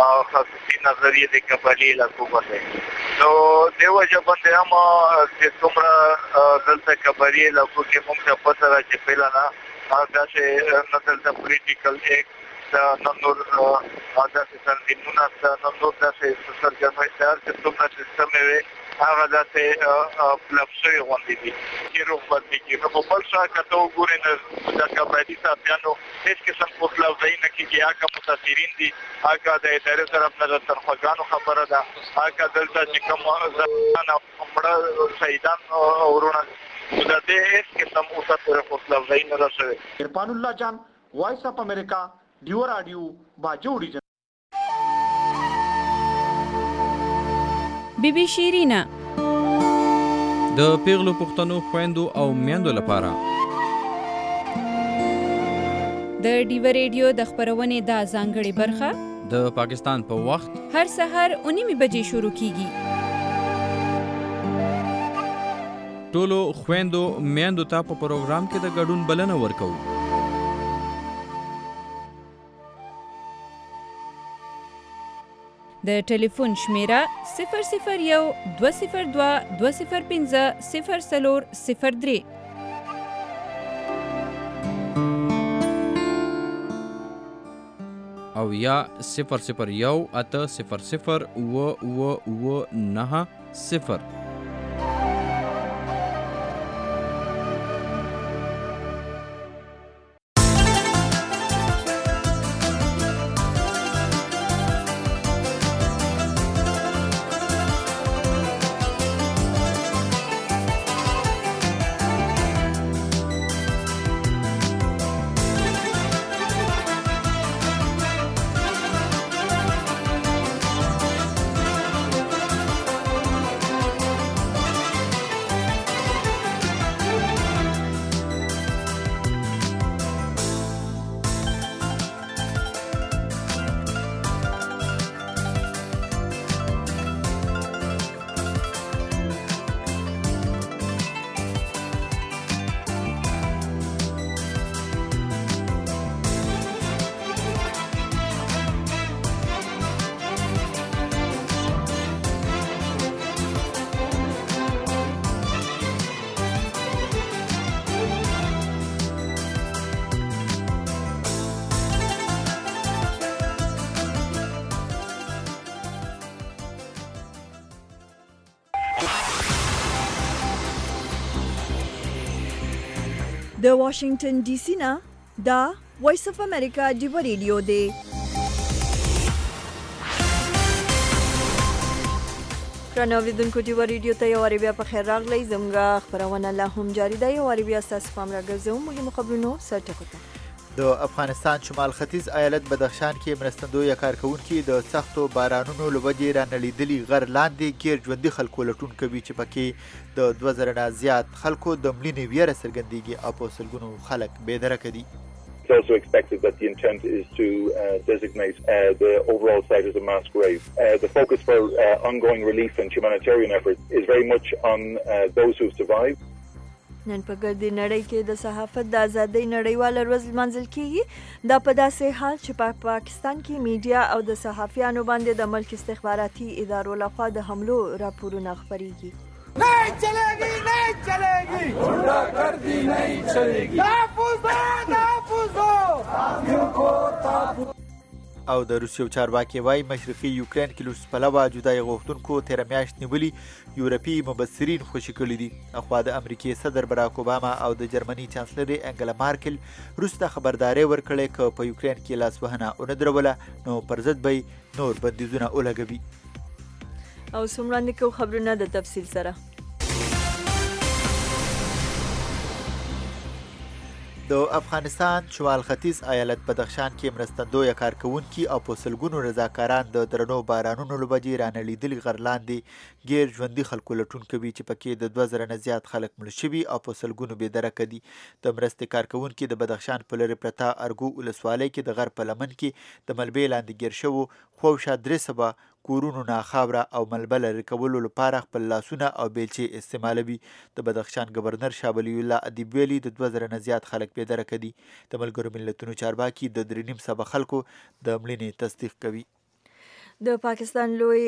[SPEAKER 12] خاصي نظریه د قبایلی علاقو باندې نو دیو ځبته هم چې څومره دلته قبایلی علاقو کې موږ ته پته را چې پیلا نه هغه چې نن پولیټیکل ایکټ نور هغه څنګه نونه نور داسې سرګرمۍ سره چې څومره سیستم وي هغه داسې پلپسوي غوندې دي چې روح بدلي کېږي نو په بل شا که ته وګورې نو د قبایلي صحافیانو هېڅ قسم پوښتنه نه کېږي هغه متاثرین دي هغه د ادارې طرف نه د تنخواګانو خبره ده هغه دلته چې کوم زنان مړه شهیدان ورونه د دې هېڅ قسم اوسه پورې پوښتنه نه ده شوې
[SPEAKER 13] عرفان الله جان وایس اف امریکا ډیو راډیو باجوړي
[SPEAKER 15] بیبي شیرینا
[SPEAKER 11] د پیغلو پښتنو خويندو او میندو لپاره
[SPEAKER 15] د ډیو ریډیو د خبرونې د ځانګړي برخه
[SPEAKER 11] د پاکستان په وخت
[SPEAKER 15] هر سحر 9 بجې شروع کیږي
[SPEAKER 11] ټولو خويندو میندو ته په پروګرام کې د ګډون بلنه ورکو
[SPEAKER 15] د ټلیفون شمیره 001 202 205 0403
[SPEAKER 11] او یا 001 800 990
[SPEAKER 1] د واشنگټن ډي سي نه دا وایس اف امریکا ډیو ریډیو دی. درنو اوریدونکو ډیو ریډیو ته یو واری بیا په خیر راغلی. زموږ خپرونه لا هم جاری ده. یو واری بیا ستاسو پام راګرځوم مهمو خبرونو سرټکو ته.
[SPEAKER 2] د افغانستان شمال ختیځ ایالت بدخشان کې مرستندوی کارکونکي د سختو بارانونو له وجې رانړېدلي غر لاندې غیر ژوندي خلکو لټون کوي چې پکې د 2000 نه زیات خلکو د مړینې ویره څرګندېږي او په سلګونو خلک بېدرکه دي.
[SPEAKER 3] It's also expected that the intent is to designate the overall site as a mass grave. The focus for ongoing relief and humanitarian efforts is very much on those who have survived.
[SPEAKER 1] نن په ګردې نړۍ کې د صحافت د ازادۍ نړیواله ورځ لمانځل کیږي. دا په داسې حال چې په پاکستان کې میډیا او د صحافیانو باندې د ملک استخباراتي ادارو لخوا د حملو راپورونه خپریږي.
[SPEAKER 4] नहीं चलेगी नहीं चलेगी गुंडागर्दी नहीं चलेगी
[SPEAKER 2] او د روسیې چارواکي وايي مشرقي یوکرين کې لوس پلوه جدای غوښتونکو تیر میاشت نیولي یورپي مبصرین خوشي کړي دي. اخوا د امریکای صدر براک اوباما او د جرمني چانسلر انګلا مارکل روسته خبرداري ورکړې ک په یوکرين کې لاسوهنه اون دروله نو پر ضد به نور بندیزونه ولګوي.
[SPEAKER 1] او څومره کو خبرونه د تفصیل سره.
[SPEAKER 2] د افغانستان شمال ختیځ ایالت بدخشان کې مرستندوی کارکونکي او په سلګونو رضاکاران د درنو بارانونو له وجې رانړېدلي غر لاندې غیر ژوندي خلکو لټون کوي چې پکې د 2000 نه زیات خلک مړه شوي او په سلګونو بېدرکه دي. د مرستې کارکونکي د بدخشان په لرې پرته ارګو ولسوالۍ کې د غر په لمن کې د ملبې لاندې ګیر شوو خوشا 300 کورونو نه خاوره او ملبه لرې کولو لپاره خپل لاسونه او بیلچې استعمالوي. د بدخشان گورنر شاه ولی الله ادیب ویلي د 2000 نه زیات خلک بېدرکه دي. د ملګرو ملتونو چارواکي د 3.5 خلکو د مړینې تصدیق کوي.
[SPEAKER 1] د پاکستان لوی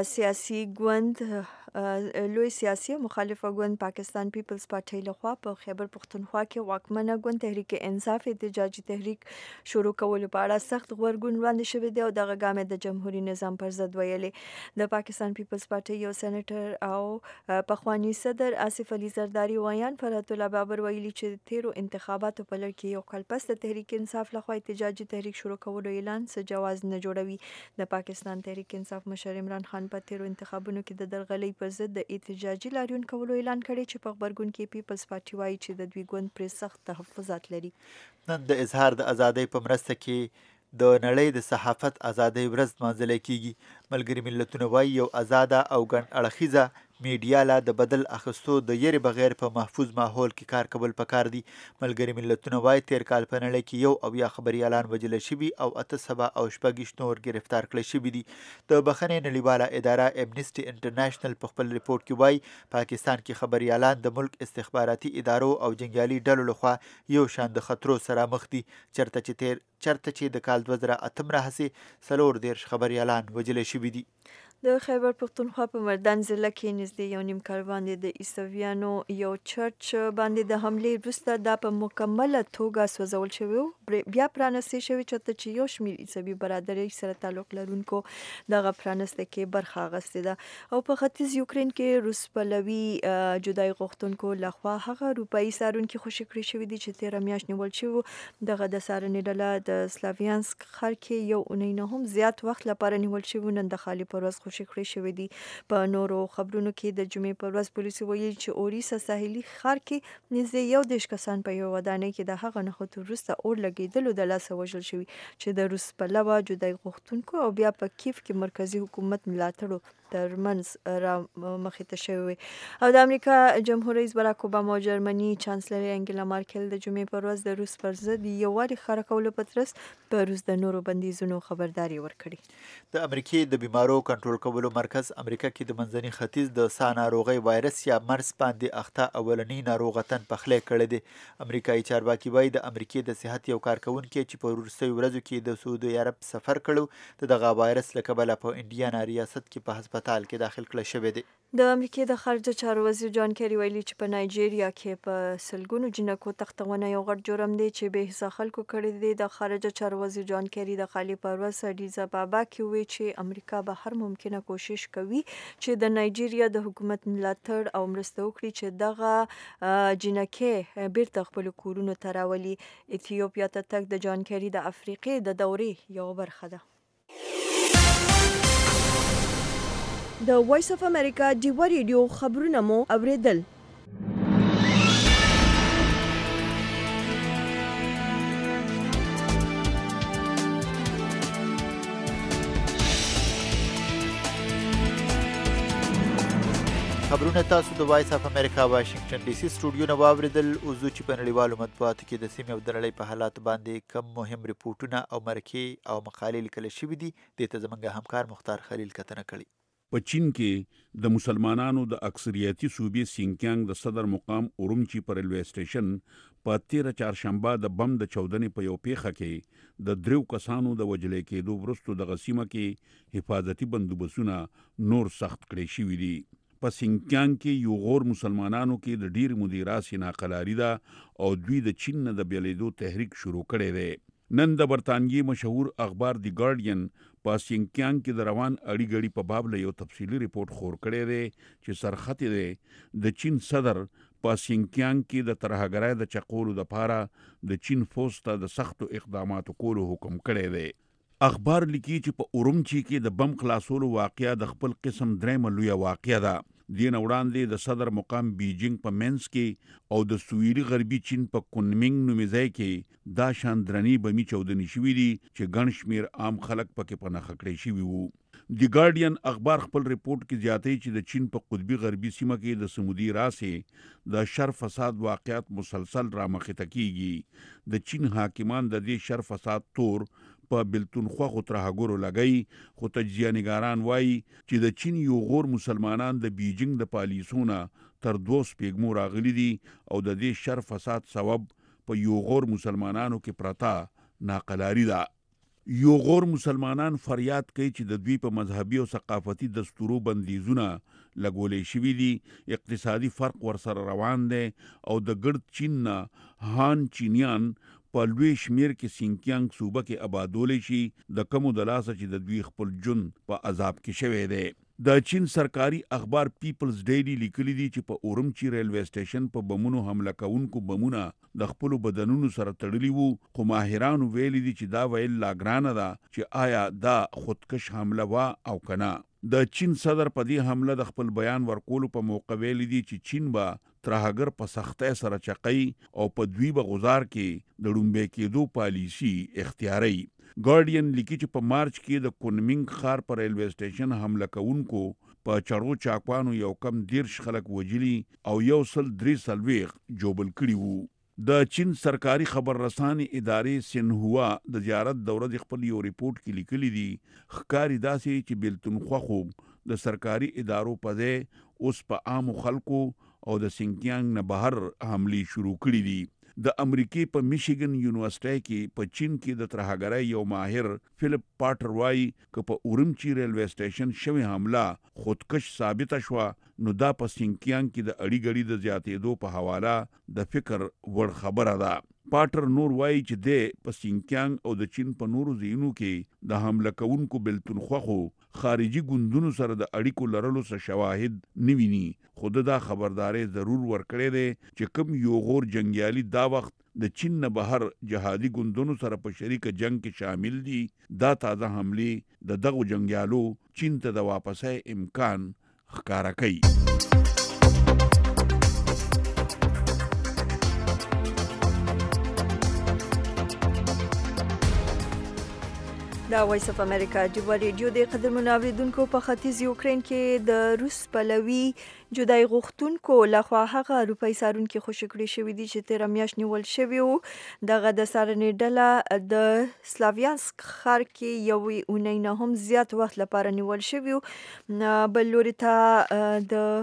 [SPEAKER 1] سیاسي مخالفه ګوند پاکستان پیپلز پارټي لخوا په خیبر پختونخوا کې واکمنه ګوند تحریک انصاف احتجاجي تحریک شروع کولو په اړه سخت غبرګون وړاندې شوی دی او دغه ګام د جمهوریت نظام پر ضد ویلي. د پاکستان پیپلز پارټي یو سېنیټر او پخوانی صدر آصف علي زرداری ویان فرحت الله بابر ویلي چې تیرو انتخاباتو په لړ کې یو کال پس د تحریک انصاف لخوا احتجاجي تحریک شروع کولو اعلان څه جواز نه جوړوي. د پاکستان تحریک انصاف مشر عمران خان په تیرو انتخابونو کې د درغلۍ پر ضد د احتجاجي لاریون کولو اعلان کړی چې په خبرګون کې پیپلز پارټي وایي چې د دوی ګوند پرې سخت تحفظات لري.
[SPEAKER 2] نن د اظهار د ازادۍ په مرسته کې د نړۍ د صحافت ازادۍ ورځ لمانځل کیږي. ملګري ملتونه وایي یو آزاده او ګڼ اړخیزه میډیا لا د بدل اخستو د یری بغیر په محفوظ ماحول کې کار کول پکار دي. ملګري ملتونه وایي تیر کال په نړۍ کې یو او یا خبريالان وژل شوي او 8 او 6 نور گرفتار کړل شوي دي. د بخښنې نړیواله اداره امنیسټي انټرنیشنل په خپل ریپورت کې وایي پاکستان کې خبريالان د ملک استخباراتي ادارو او جنگیالي ډلو لخوا یو شان د خطرو سره مخ دي. چرته چې د کال 2008 راهیسې 40 خبريالان وژل شوي دي.
[SPEAKER 1] د خیبر پختونخوا په مردان ضلع کې نږدې یو نیم کال باندې د عیسویانو یو چرچ باندې د حملې وروسته دا په مکمله توګه سوځول شوی و. بیا پرانستې شوی چې یو شمېر عیسوي برادرۍ سره تعلق لرونکو دغه پرانسته کې برخه اخیستې ده او په ختیځ یوکرين کې روس پلوي جدای غوښتونکو لخوا هغه روپایي څارونکي خوشي کړی شوي دي چې تیره میاشت نیول شوي. دغه د څارنې ډله د سلاویانسک ښار کې یو اونۍ نه هم زیات وخت لپاره نیول شوي. نن د خالي پر ورځ خوشي کړی شوی دي. په نورو خبرونو کې د جمعې پر ورځ پولیسو ویلي چې اوریسا ساحلي ښار کې نږدې 11 کسان په یو ودانۍ کې د هغه نښتو وروسته اور لګېدلو د لاسه وژل شوي چې د روس پلوه جدای غوښتونکو او بیا په کیف کې مرکزی حکومت ملاتړو ترمنځ را مخې ته شوی. او د امریکا جمهور رئیس براک اوباما او جرمني چانسلر انګلا مارکل د جمعې پر ورځ د روس پر ضد یووالي ښکاره کولو په ترڅ په روس د نورو بندیزونو خبرداري ورکړي.
[SPEAKER 2] د امریکای د بیمارو کنټرول کولو مرکز امریکا کې د منځني ختیځ د سا ناروغي وایرس یا مرس باندې اخته اولنی ناروغتن پخلی کړی دی. امریکایي چارواکي وایي د امریکای د صحت یو کارکونکي چې په وروستیو ورځو کې د سعودي عرب سفر کړو دغه وایرس له کبله په انډیانا ریاست کې په هسپتال هسپتال کې داخل کړل شوی دی.
[SPEAKER 1] د امریکای د خارجه چارو وزیر جان کیری ویلي چې په نایجیریا کې په سلګونو جنکو تختونه یو غټ جرم دی چې به حساب خلکو کړی دی. د خارجه چارو وزیر جان کیری د خالی پرواز اډیز ابابا کې وی چې امریکا به هر ممکنه کوشش کوي چې د نایجیریا د حکومت ملاتړ او مرسته وکړي چې دغه جنکې بیرته خپل کورونو ته راولي. ایتیوپیا ته تګ د جان کیری د افریقې د دورې یو برخه ده. د وایس اف امریکا ډیوا ریډیو خبرونه مو اوریدل.
[SPEAKER 2] خبرونه تاسو د وایس اف امریکا واشنگټن ډي سي سټوډیو نه واوریدل. اوس چې په نړیوالو مطبوعاتو کې د سیمې او د نړۍ په حالاتو باندې کم مهم ریپورټونه او مرکې او مقالې لیکل شوي دي. دې ته زموږ همکار مختار خلیل کتنه کړې.
[SPEAKER 16] په چین کې د مسلمانانو د اکثریتي صوبې سینکیانګ د صدر مقام اورمچی پر ریلوے سټیشن په 13 چهارشنبه د بم د چودنې په یو پیښه کې د 3 کسانو د وجلې کېدو وروسته د غسیمه کې حفاظتي بندوبستونه نور سخت کړي شوي دي. په سینکیانګ کې یو غور مسلمانانو کې د ډیر مدیرا سیناقلاری ده او دوی د چین نه د بیلیدو تحریک شروع کړي دی. نن د برطانیې مشهور اخبار دی ګارډین په سینکیانګ کې د روان اړی غړي په باب له یو تفصیلی ریپورت خور کړی دی چې سرخط دی د چین صدر په سینکیانګ کې د ترهګرۍ د چقولو لپاره د چین فوج ته د سختو اقداماتو کولو حکم کړی دی. اخبار لیکي چې په اورمچی کې د بم خلاصولو واقعیا د خپل قسم درېمه لویه واقعیا ده. دین وړاندې د صدر مقام بیجینګ په منځ کې او د سویلي غربي چین په کونمینګ نومي ځای کې دا شان درنې بمي چودنې شوي دي چې ګڼ شمېر عام خلک پکې په نښه کړی شوي وو. دی ګارډین اخبار خپل ریپورت کې زیاتوي چې د چین په قطبي غربي سیمه کې د سمودي راسې د شر فساد واقعیت مسلسل رامخته کیږي. د چین حاکمان د دې شر فساد تور په بلتونخوا خو ترهګرو لګی، خو تجزیه نگاران وایي چې د چین یو غور مسلمانان د بیجینګ د پالیسونه تر 2 سپېږمو راغلي دي او د دې شر فساد سبب په یو غور مسلمانانو کې پرتا ناقلاری ده. یو غور مسلمانان فریاد کوي چې د دوی په مذهبي او ثقافتي دستورو بندیزونه لګولې شوي دي، اقتصادي فرق ورسره روان دی او د ګرد چین نه هان چینیان په لوی شمیر کې سینکیانګ صوبه کې آبادولی شي د کمو د لاسه چې د دوی خپل جون په عذاب کې شوی دی. د چین سرکاري اخبار پیپلز ډیلی لیکلی دي چې په اورمچی ریلوے سټیشن په بمونو حمله کوونکو بمونه د خپل بدنونو سره تړلی وو، خو ماهرانو ویلي دي چې دا ویل لا ګرانه ده چې آیا دا خودکش حمله وا او کنه. د چین صدر په دې حمله د خپل بیان ورکولو په موقع ویلي دي چې چین به ترهګر په سختۍ سره چقي او په دوی به غزار کې د ډومبې کېدو پالیسی اختیاري. ګارډین لیکي چې په مارچ کې د کونمینګ ښار پر ریلوے سټیشن حمله کوونکو په چړو چاکوانو یو کم 10 خلک وجلی او 143 جوبل کړي وو. د چین سرکاري خبر رساني ادارې سنهوا د زیارت دوره د خپل یو ریپورت کې لیکلي دي ښکاري داسې چې بلتونخوا خو د سرکاري ادارو په ځای اوس په عامو خلکو او د سینکیانګ نه بهر حملې شروع کړي دي. د امریکای په میشیګن یونیورسيټي کې په چین کې د ترهګرۍ یو ماهر فلیپ پاټر وایي که په اورمچی ریلوے سټیشن شوی حمله خودکش ثابت شوه نو دا په سینکیانګ کې د اړی غړي د زیاتېدو په حواله د فکر وړ خبره ده. پاټر نور وایي چې د په سینکیانګ او د چین په نورو ځایونو کې د حمله کوونکو بلتونخوا خو خارجي ګوندونو سره د اړیکو لرلو څخه شواهد نه ویني، خو دا خبرداري ضرور ورکړی دی چې کوم یو غور جنگیالي دا وخت د چین نه بهر جهادي ګوندونو سره په شریک جنگ کې شامل دي، دا تازه حملې د دغو جنگیالو چین ته د واپسۍ امکان ښکارا کوي.
[SPEAKER 1] دا وایس اف امریکا ډیوا ریډیو د قدرمنو اوریدونکو په ختیځ یوکرين کې د روس پلوي جدای غوښتونکو لخوا هغه اروپایي څارونکي خوشي کړي شوي دي چې 13 میاشتې نیول شوي وو. دغه د څارنې ډله د سلاویانسک ښار کې یوې اونۍ نه هم زیات وخت لپاره نیول شوي وو. بل لوري ته د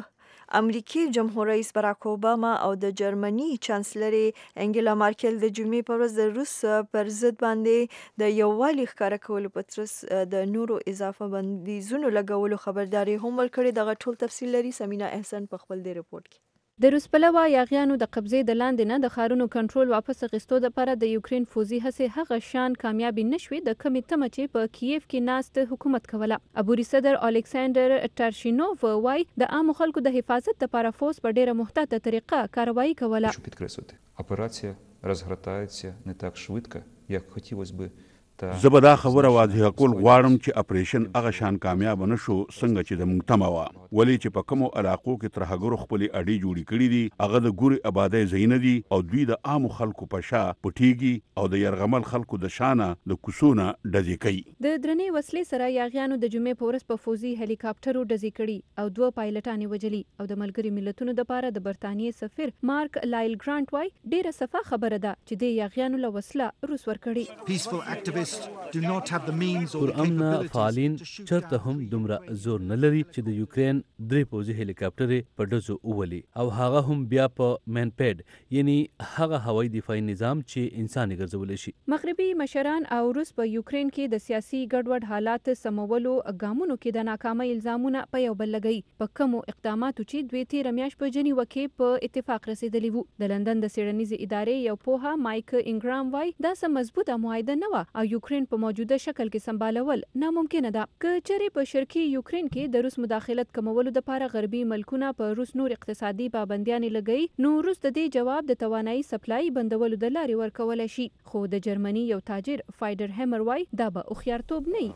[SPEAKER 1] امریکای جمهور رئیس باراک اوباما او د جرمني چانسلري انګیلا مارکل د جمعې په ورځ د روس پر ضد باندې د یووالي ښکاره کولو په ترڅ د نورو اضافه بندیزونو لګولو خبرداري هم ورکړې. دغه ټول تفصیل لري سمینا احسان په خپل دې رپورټ کې.
[SPEAKER 17] د روس پلوه یاغیانو د قبضې د لاندې نه د ښارونو کنټرول واپس اخیستو لپاره د یوکرین فوزي هڅې هغه شان کامیابي نشوې د کمې تمه چې په کیف کې ناست حکومت کوله. ابوري صدر الکساندر تارشینوف وایي د عامو خلکو د حفاظت لپاره فوز په ډیره محتاطه طریقه کاروایی کوله.
[SPEAKER 18] Операція розгортається не так швидко, як хотілося би.
[SPEAKER 16] زه به دا خبره واضحه کول غواړم چې اپریشن هغه شان کامیاب نه شو څنګه چې د موږ تمه وه، ولې چې په کومو علاقو کې ترهګرو خپلې اډې جوړې کړي دي هغه د ګورې آبادۍ ځایونه دي او دوی د عامو خلکو په شا پټېږي او د یرغمل خلکو د شانه د کوڅونه ډزې کوي.
[SPEAKER 17] د درنې وسلې سره یاغیانو د جمعې په ورځ په فوزي هلیکاپټرو ډزې کړي او 2 پایلټانې وجلي او د ملګري ملتونو لپاره د برتانیې سفیر مارک لایل ګرانټ وایي ډیره صفه خبره ده چې د یاغیانو له وسله روس ورکړي.
[SPEAKER 9] پر امنه فعالین چرته هم دومره زور نه لري چې د یوکرین 3 پوځي هلیکاپټرې په ډزو وولي او هغه هم بیا په مین پیډ یعنی هغه هوایي دفاعي نظام چې انساني ګرځولی شي.
[SPEAKER 17] مغربي مشران او روس په یوکرین کې د سیاسي ګډوډ حالات سمولو ګامونو کې د ناکامۍ الزامونه په یو بل لګوي په کومو اقداماتو چې دوی تېره میاشت په جنیوا کې په اتفاق رسېدلي وو. د لندن د څېړنیزې ادارې یو پوهه مایک انګرام وایي دا څه مضبوطه معاهده نه وه او یوکرین په موجوده شکل کې سمبالول ناممکنه ده. که چېرې په شرقي یوکرین کې د روس مداخلت کمولو لپاره غربي ملکونه په روس نور اقتصادي پابندیانې لګوي نو روس د دې جواب د توانایي سپلای بندولو د لارې ورکولی شي. خو د جرمني یو تاجر فایډر هیمر وایي دا به هوښیارتوب نه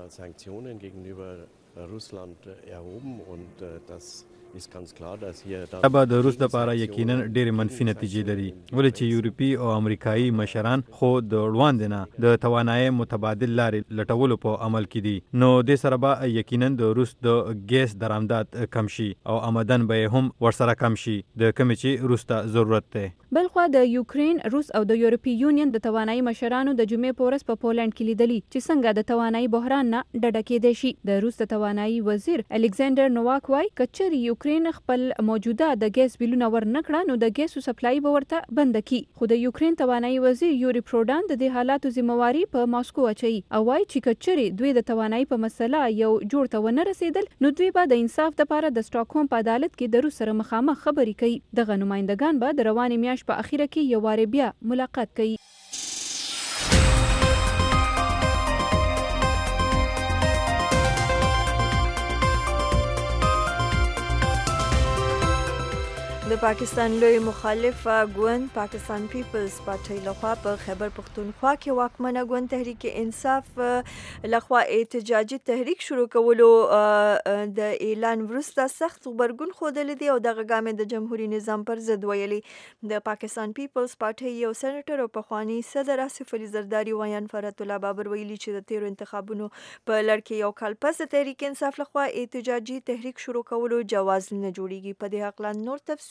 [SPEAKER 19] دا به د روس لپاره یقینا ډېرې منفي نتیجې لري ولې چې یورپي او امریکایي مشران خو د وړاندې نه د توانایي متبادل لارې لټولو په عمل کې دي نو دې سره به یقینا د روس د ګیس درآمدات کم شي او آمدن به هم ورسره کم شي د کومې چې روس ته ضرورت دی.
[SPEAKER 17] بلخوا د یوکرین روس او د یورپي یونین د توانایي مشرانو د جمعې په ورځ په پولنډ کې لیدلي چې څنګه د توانایي بحران نه ډډه کېدی شي. د روس د توانایي وزیر الکساندر نوواک وایي که چېرې یوکرین خپل موجوده د ګیس بیلونه ورنکړه نو د ګیسو سپلای به ورته بند کړي. خو د یوکرین توانایي وزیر یوري پروډان د دې حالاتو ذمہواري په ماسکو اچوي او وایي چې که چېرې دوی د توانایي په مسله یو جوړ ته ونه رسېدل نو دوی به د انصاف لپاره د سټاکهولم په عدالت کې د روس سره مخامخ خبرې کوي. دغه نمایندګان به د روانې میاشت په اخیره کې یو وارې بیا ملاقات کوي.
[SPEAKER 1] د پاکستان لوی مخالف ګوند پاکستان پیپلز پارټۍ لخوا په خیبر پښتونخوا کې واکمنه ګوند تحریک انصاف لخوا احتجاجي تحریک شروع کولو د اعلان وروسته سخت غبرګون ښودلی دی او دغه ګام د جمهوریت نظام پر ضد ویلي. د پاکستان پیپلز پارټۍ یو سېنیټر او پخوانی صدر آصف علي زرداري ویان فرات الله بابر ویلي چې د تیرو انتخابونو په لړ کې یو کال پس د تحریک انصاف لخوا احتجاجي تحریک شروع کولو جواز نه جوړیږي. په دې حق نور تفصیل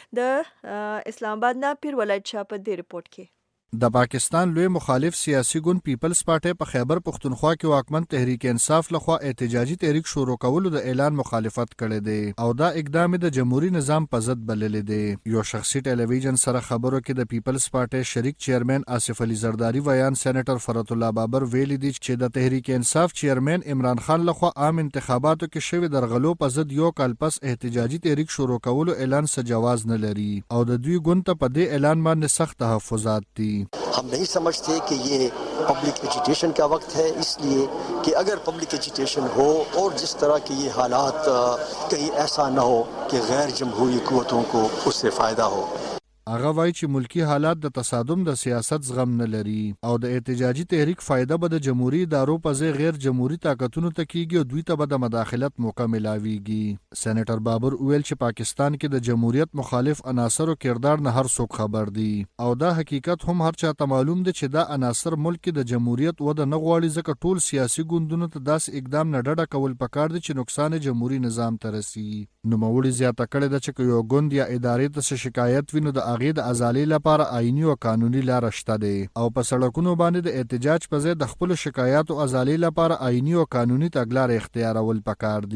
[SPEAKER 1] د اسلام آباد نه پیر ولایت شاه په دې رپورټ کې.
[SPEAKER 20] د پاکستان لوی مخالف سیاسي ګوند پیپلز پارټۍ په خیبر پښتونخوا کې واکمن تحریک انصاف لخوا احتجاجي تحریک شروع کولو د اعلان مخالفت کړی دی او دا اقدام د جمهوریت نظام په ضد بللی دی. یو شخصي ټلویزیون سره خبرو کې د پیپلز پارټۍ شریک چیرمن آصف علي زرداري ویان سېنیټر فرات الله بابر ویلي دی چې د تحریک انصاف چیرمن عمران خان لخوا عام انتخاباتو کې شوی درغلو په ضد یو کال پس احتجاجي تحریک شروع کولو اعلان څه جواز نه لري او د دوی ګوند ته په دې اعلان باندې سخت تحفظات دي.
[SPEAKER 21] हम नहीं समझते कि ये पब्लिक एजिटेशन का वक्त है, इसलिए कि अगर पब्लिक एजिटेशन हो और जिस तरह के ये हालात कहीं ऐसा न हो कि गैर जमहूरी कुव्वतों को उससे फ़ायदा हो.
[SPEAKER 20] هغه وایي چې ملکی حالات د تصادم د سیاست زغم نه لري او د احتجاجي تحریک فایده به د جمهوریت ادارو په ځای غیر جمهوریت طاقتونو ته کیږي او دوی ته به د مداخلت موقع ملاویږي. سېنیټر بابر ویل چې پاکستان کې د جمهوریت مخالف عناصرو کردار نه هر څوک خبر دی او دا حقیقت هم هر چاته معلوم دی چې دا عناصر ملک کې د جمهوریت وده نه غواړي ځکه ټول سیاسي ګوندونو ته داسې اقدام نه ډډه کول پکار دي چې نقصان جمهوریت نظام ته رسي. نوموړي زیاته کړې ده چې یو ګوند یا ادارې ته شکایت وي نو د هغې د ازالۍ لپاره آئینی او قانوني لاره شته دی او په سړکونو باندې د احتجاج په ځای د خپلو شکایاتو ازالۍ لپاره آئینی او قانوني تګلارې اختیارول پکار دي.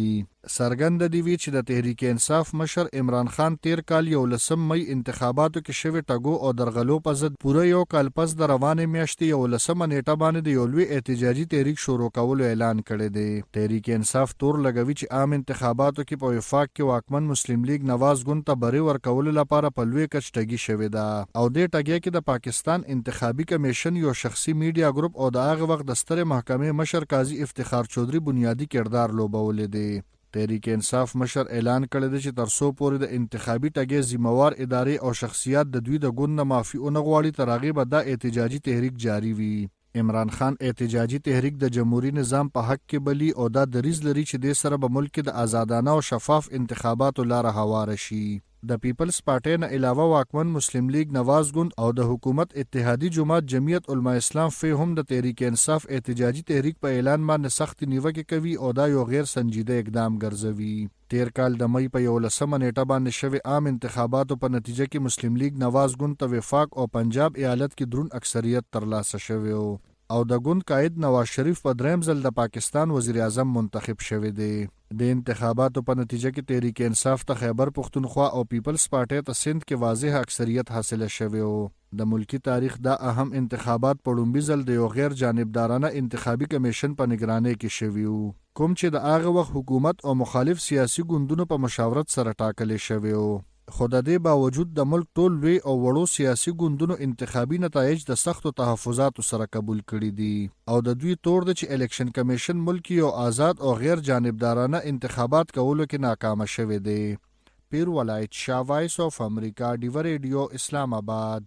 [SPEAKER 20] سرګند دی وی چې د تحریک انصاف مشر عمران خان 13 کال 11 مئی انتخاباتو کې شوی ټګو او درغلو په ضد پوره یو کال پس د روانې میاشتې 11 نیټه باندې د یو لوی احتجاجي تحریک شروع کولو اعلان کړی دی. تحریک انصاف تور لګوي چې عام انتخاباتو کې په وفاق کې واکمن مسلم لیگ نواز ګوند ته بری ورکولو لپاره په لوی کچ ټګي شوی ده او د ټګي کې د پاکستان انتخابي کمیشن یو شخصي میډیا ګروپ او د هغه وخت د ستر محکمې مشر قاضي افتخار چودھری بنیادی کردار لوبولې دی. تحریک انصاف مشر اعلان کړی دی چې تر څو پورې د انتخابي ټګي ذمہوار ادارې او شخصیات د دوی د ګوند نه معافي ونه غواړي تر هغې به دا احتجاجي تحریک جاری وي. عمران خان احتجاجي تحریک د جمهوریت نظام په حق کې بلی او دا دریز لري چې د سره به ملک د آزادانه او شفاف انتخاباتو لار هواره شي. د پیپلز پارټي نه علاوه واکمن مسلم لیگ نواز ګوند او د حکومت اتحادی جماعت جمعیت علماء اسلام هم د تحریک انصاف احتجاجي تحریک په اعلان باندې سخت نیوکه کوي او دا یو غیر سنجیده اقدام ګرځوي. 13 کال د مئی په 11 نیټه باندې شوی عام انتخاباتو په نتیجه کې مسلم لیگ نواز ګوند ته وفاق او پنجاب ایالت کې درون اکثریت ترلاسه شوی او د ګوند قائد نواز شریف په دریم ځل د پاکستان وزیر اعظم منتخب شوی دی. د انتخاباتو په نتیجه کې تحریک انصاف ته خیبر پختونخوا او پیپلز پارټي ته سند کې واضح اکثریت حاصله شوی او د ملکی تاریخ دا اهم انتخابات په لومبي ځل د یو غیر جانبدارانه انتخابي کمیشن په نگرانۍ کې شوی وو کوم چې د هغه وخت حکومت او مخالف سیاسي ګوندونو په مشاورت سره ټاکل شوی وو. خو د دې باوجود د ملک ټول لوی او وړو سیاسي ګوندونو انتخابي نتایج د سختو تحفظاتو سره قبول کړي دي او د دوی تور د چې الیکشن کمیشن ملکی او آزاد او غیر جانبدارانه انتخابات کولو کې ناکام شوی دی. پیر ولایت شاه وایس اف امریکا ډیو ریډیو اسلام آباد.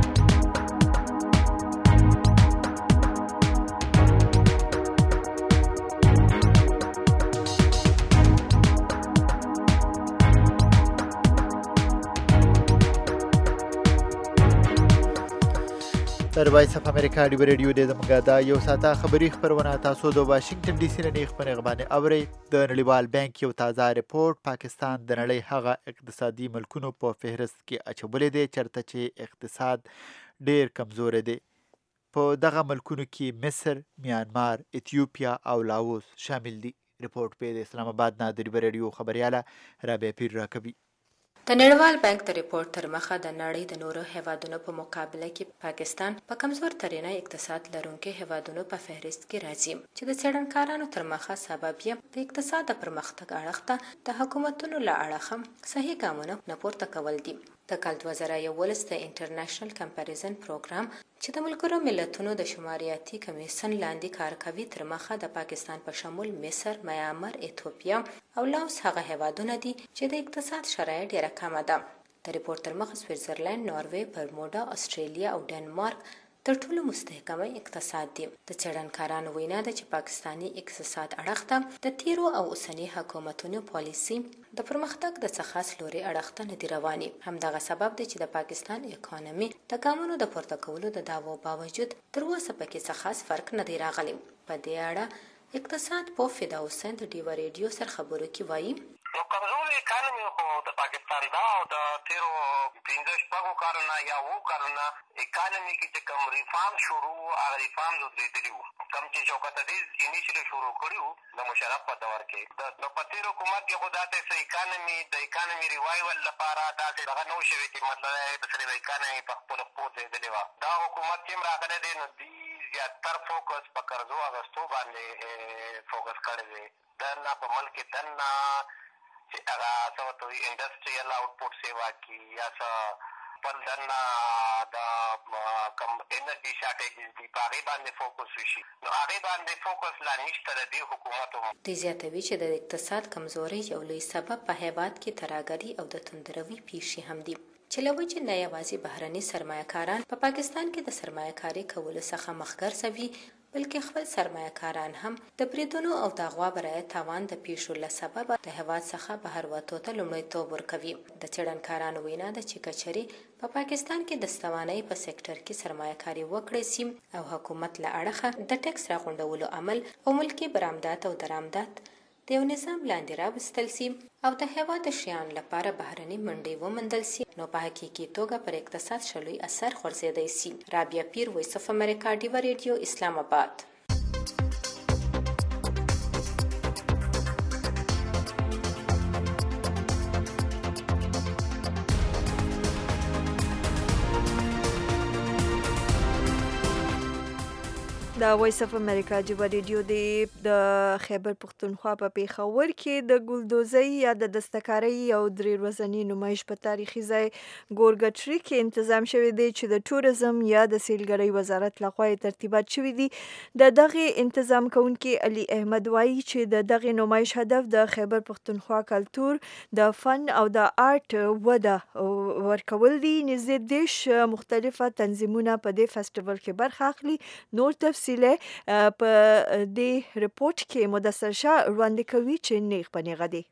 [SPEAKER 2] در وایس اف امریکا ډیو ریډیو د زموږه دا یو ساته خبري خبرونه تاسو د واشنگټن ډي سي نه نیغ په نغبانه اوري. د نړیوال بانک یو تازه ریپورت پاکستان د نړۍ هغه اقتصادي ملکونو په فهرست کې اچولې دی چرته چې اقتصاد ډیر کمزور دی. په دغه ملکونو کې مصر، میانمار، ایتیوپیا او لاوس شامل دي. ریپورت په د اسلام آباد نه د ډیو ریډیو خبرياله رابعه پیر راکوي.
[SPEAKER 5] د نړیوال بانک د ریپورت تر مخه د نړۍ د نورو هیوادونو په مقابله کې پاکستان په کمزور ترینه اقتصاد لرونکو هیوادونو په فهرست کې راځي چې د څېړنکارانو تر مخه سبب یې د اقتصاد د پرمختګ اړخ ته د حکومتونو له اړخه صحیح ګامونه نه پورته کول دي. د کال 2011 د انټرنیشنل کمپیریزن پروګرام چې د ملګرو ملتونو د شماریاتي کمیسن لاندې کار کوي تر مخه د پاکستان په شمول مصر، میانمار، ایتوپیا او لاوس هغه هیوادونه دي چې د اقتصاد شرایط ډیره کمه ده. د ریپورت تر مخه سویټزرلند، ناروې، برمودا، استرالیا او ډنمارک تر ټولو مستحکمه اقتصاد دي. د څېړنکارانو وینا ده چې پاکستانی اقتصاد اړخ ته د تیرو او اوسنی حکومتونو پالیسي د پرمختګ د څخه لوري اړخ ته نه دي رواني. همدغه سبب دی چې د پاکستان اکانومي د ګامونو د پورته کولو د دعوو باوجود تر اوسه پکې څه فرق نه دی راغلی. په دې اړه اقتصاد په فدا حسین د ډیو ریډیو سره خبرو کې وایي
[SPEAKER 22] نو کمزور اکانومي خو د پاکستان دا او د تیرو 15 کارونه یا 2 کارونه اکانومي کې چې کوم ریفارم شروع هغه ریفارم زودېدلي وو کوم چې شوکت عزیز انیشلی شروع کړي وو د مشرف په دور کې د په تیر حکومت کې خو داسې اکانومي د اکانومي ریوایول لپاره داسې دغه نه شوی چې مطلب د صرف اکانومي په خپل خپل ځېدلې وه. دا حکومت چې راغلی دی نو دوی زیاتر فوکس په قرضو اخیستو باندې فوکس کړی دی. دننه په ملک کې دننه چې هغه څه ورته وایي انډسټریل آوټپوټ سیوا کړي یا څه خپل دننه د کوم انرژي شارټېجز دي په هغې باندې فوکس وشي. نو هغې باندې فوکس لا نشته د دې حکومتو.
[SPEAKER 5] دوی زیاتوي چې د اقتصاد کمزورۍ یو لوی سبب په هیواد کې ترهګري او د توندروي پیښې هم دي چې له وجې نه یوازې بهرني سرمایه‌کاران په پاکستان کې د سرمایه‌کاري کولو څخه مخکر سوي بلکې خپل سرمایه‌کاران هم د بریدونو او د غوا برای تاوان د پیښو له سببه د هیواد څخه بهر وتو ته لومړیتوب ورکوي. د څېړنکارانو وینا ده چې کچري په پاکستان کې د ستوانۍ په سېکټر کې سرمایه‌کاري وکړي سي او حکومت له اړخه د ټیکس راغونډولو عمل او ملکي برآمدات او درآمدات د یو نظام لاندې راوستل سي او د هیواد شیان لپاره بهرني منډې ومندل سي نو په حقیقي توګه پر اقتصاد شلوي اثر غورځېدی سي. رابعه پیر، وایس اف امریکا ډیو ریډیو اسلام آباد.
[SPEAKER 1] د وایس اف امریکا جوبا ریډیو د خیبر پختونخوا په پیښور کې د ګلدوزۍ یا د دستکارۍ یو 3 ورځنی نمایش په تاریخي ځای ګورګټري کې تنظیم شوی دی چې د ټوریزم یا د سیلګرۍ وزارت لخوا ترتیبات شوی دی. د دغه تنظیم کوونکي علي احمد وایي چې د دغه نمایش هدف د خیبر پختونخوا کلتور د فن او د آرټ وده ورکول دي. نږدې 10 مختلفه تنظیمونه په دې فستیوال کې برخه اخلي. نور تفصیل په دې رپورت کې مدثر شاه وړاندې کوي چې نیغ په نیغه دی.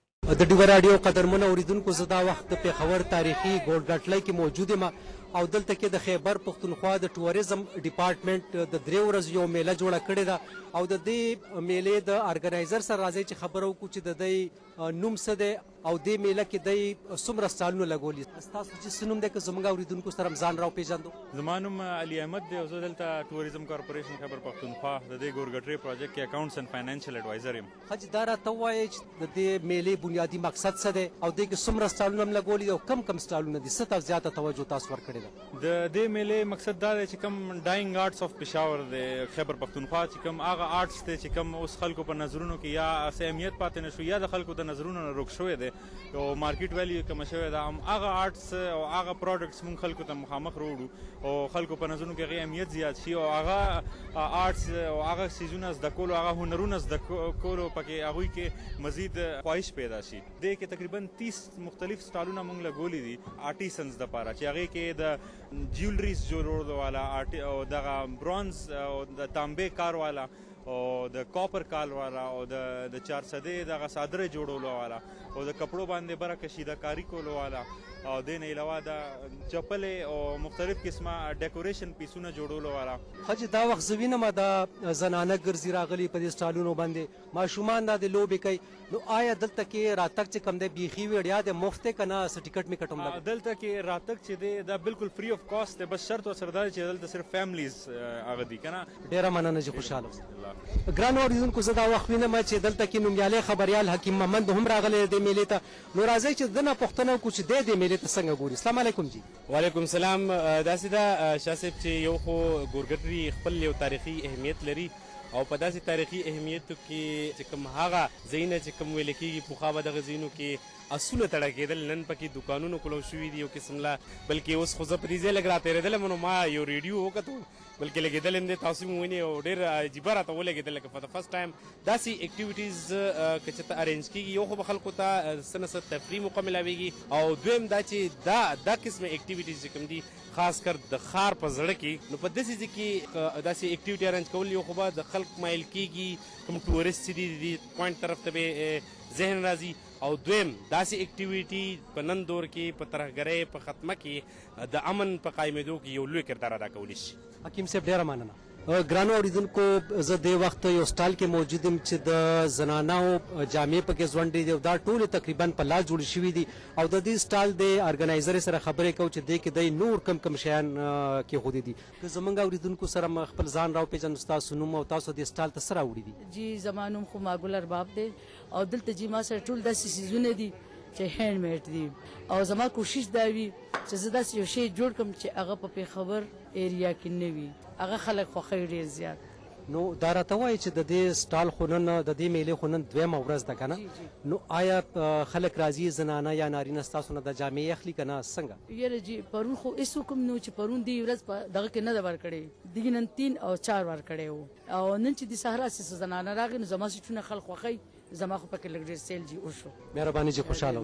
[SPEAKER 6] د ډیو رادیو قدرمنو اوریدونکو زه دا وخت د پیښور تاریخي ګورګټلۍ کې موجود یم او دلته کې د خیبر پختونخوا د ټوریزم ډپارټمنټ د 3 ورځې یو میله جوړه کړې ده او د دې میلې د ارګنایزر سره راځي چې خبرو کو چې د دې نوم څه دی او دې میله کې د څومره سټالونه لګولي. تاسو چې څه نوم دی که زموږ اوریدونکو سره ځان راوپېژندو؟
[SPEAKER 8] زما نوم علي احمد دی او زه دلته ټوریزم کارپوریشن خیبر پختونخوا د دې ګورګټري پروجیکټ کې اکاونټس اینډ فاینانشل ایډوایزر یم.
[SPEAKER 6] حاجي دا راته ووایئ چې د دې میلې بنیادي مقصد څه دی او دې کې څومره سټالونه هم لګولي او کم سټالونه دي، څه ته زیاته توجه تاسو ورکړې ده؟
[SPEAKER 8] د دې میلې مقصد دا دی چې کوم ډاینګ آرټس اف پېښور د خیبر پختونخوا چې کوم هغه آرټس دی چې کوم اوس خلکو په نظرونو کې یا څه اهمیت پاتې نه شو یا د خلکو د نظرونو نه روک شوی دی او مارکیټ ویلیو کمه شوې ده، هغه آرټس او هغه پروډکټس مونږ خلکو ته مخامخ راوړو او خلکو په نظرونو کې هغې اهمیت زیات شي او هغه آرټس او هغه څیزونه زده کولو هغه هنرونه زده کولو پکې هغوی کې مزید خواهش پیدا شي. دې کې تقریبا 30 مختلف سټالونه مونږ لګولي دي آرټیسنز دپاره چې هغې کې د جیولریز جوړولو والا او دغه برونز او د تانبې کار والا او د کاپر کال والا او د 400 دغه صادره جوړولو والا او د کپړو باندې بره کشیده کاری کولو والا او دې نه علاوه د چپلې او مختلف قسمه ډیکوریشن پیسونه جوړولو والا.
[SPEAKER 6] حاجي دا وخت زه وینم د زنانه ګرځي راغلي په دې سټالونو باندې ماشومان دا د لوبې کوي، نو آیا دلته کې راتګ چې کوم دی بیخي وړیا دی مفت دی که نه څه ټکټ مې کټم لګوي؟
[SPEAKER 8] دلته کې راتګ چې دی دا بالکل فری اف کاسټ دی، بس شرط ورسره دا دی چې دلته صرف فیملیز هغه دي که نه.
[SPEAKER 6] ډېره مننه چې خوشحاله اوسئ. ګرانو اورېدونکو زه دا وخت وینم چې دلته کې نومیالی خبریال حکیم محمد هم راغلی دی دې میلې ته، نو راځئ چې د نه پوښتنه وکړو چې دی دې میلې ته څنګه ګوري. السلام علیکم جی.
[SPEAKER 23] وعلیکم السلام. داسې ده شاه صاحب چې یو خو ګورګټري خپل یو تاریخي اهمیت لري او په داسې تاریخي اهمیتو کې چې کوم هغه ځایونه چې کوم ویل کېږي پخوا به دغه ځایونو کې اصوله تړه کېدل، نن پکې دوکانونو کلو شوي دي یو قسم لا، بلکې اوس خو زه په دې ځای لږ راتېرېدلم نو ما یو ریډیو وکتو بلکې لګېدل هم دی تاسو مې ونیې او ډېر عجیبه راته ولګېدل لکه فور د فرسټ ټایم داسې اکټیویټیز که چېرته ارینج کېږي یو خو به خلکو ته څه نه څه تفریح موقع میلاویږي او دویم دا چې دا قسمه اکټیویټیز چې کوم دي خاص کر د ښار په زړه کې، نو په داسې ځای کې داسې اکټیویټي ارینج کول یو خو به د خلک مایل کېږي کوم ټورسټ چې دي د پوینټ طرف ته به ذهن راځي او دویم داسې اکټیویټي په نن دور کې په ترهګرۍ په ختمه کې د امن په قایمېدو کې یو لوی کردار ادا کولی شي.
[SPEAKER 6] حکیم صاحب ډېره مننه. ګرانو اوریدونکو زه دې وخت یو سټال کې موجود یم چې د زنانو جامې پکې ځونډې دي او دا ټولې تقریبا په لاس جوړې شوي دي او د دې سټال د ارګنایزر سره خبرې کوو چې دې کې دی نور کم شیان کېښودي دي. که زموږ اوریدونکو سره خپل ځان راوپېژنو، ستاسو نوم او تاسو دې سټال ته څه راوړي دي؟
[SPEAKER 24] جی زما نوم خو ماګل ارباب دی او دلته جی ما سره ټول داسې څیزونه دي چې هینډ میډ دي او زما کوشش دا وي چې زه داسې یو شی جوړ کړم چې هغه په پیښور ایریا کې نه وي، هغه خلک خوښوي ډېر زیات.
[SPEAKER 6] نو دا راته وایي چې د دې سټال خو نن د دې میلې خو نن 2مه ورځ ده که نه، نو آیا خلک راځي زنانه یا نارینه ستاسو نه د جامې اخلي که نه څنګه؟
[SPEAKER 24] یاره جی پرون خو هېڅ حکم نه و چې پرون دې ورځ په دغه کې نه ده ورکړې، دغې نن 3 او 4 ورکړی و او نن چې د سهار هسې زنانه راغې نو زما سیټونه خلک خوښوي، زما خو پکې لږ ډېر سیل جي وشو.
[SPEAKER 6] مهرباني جي خوشحاله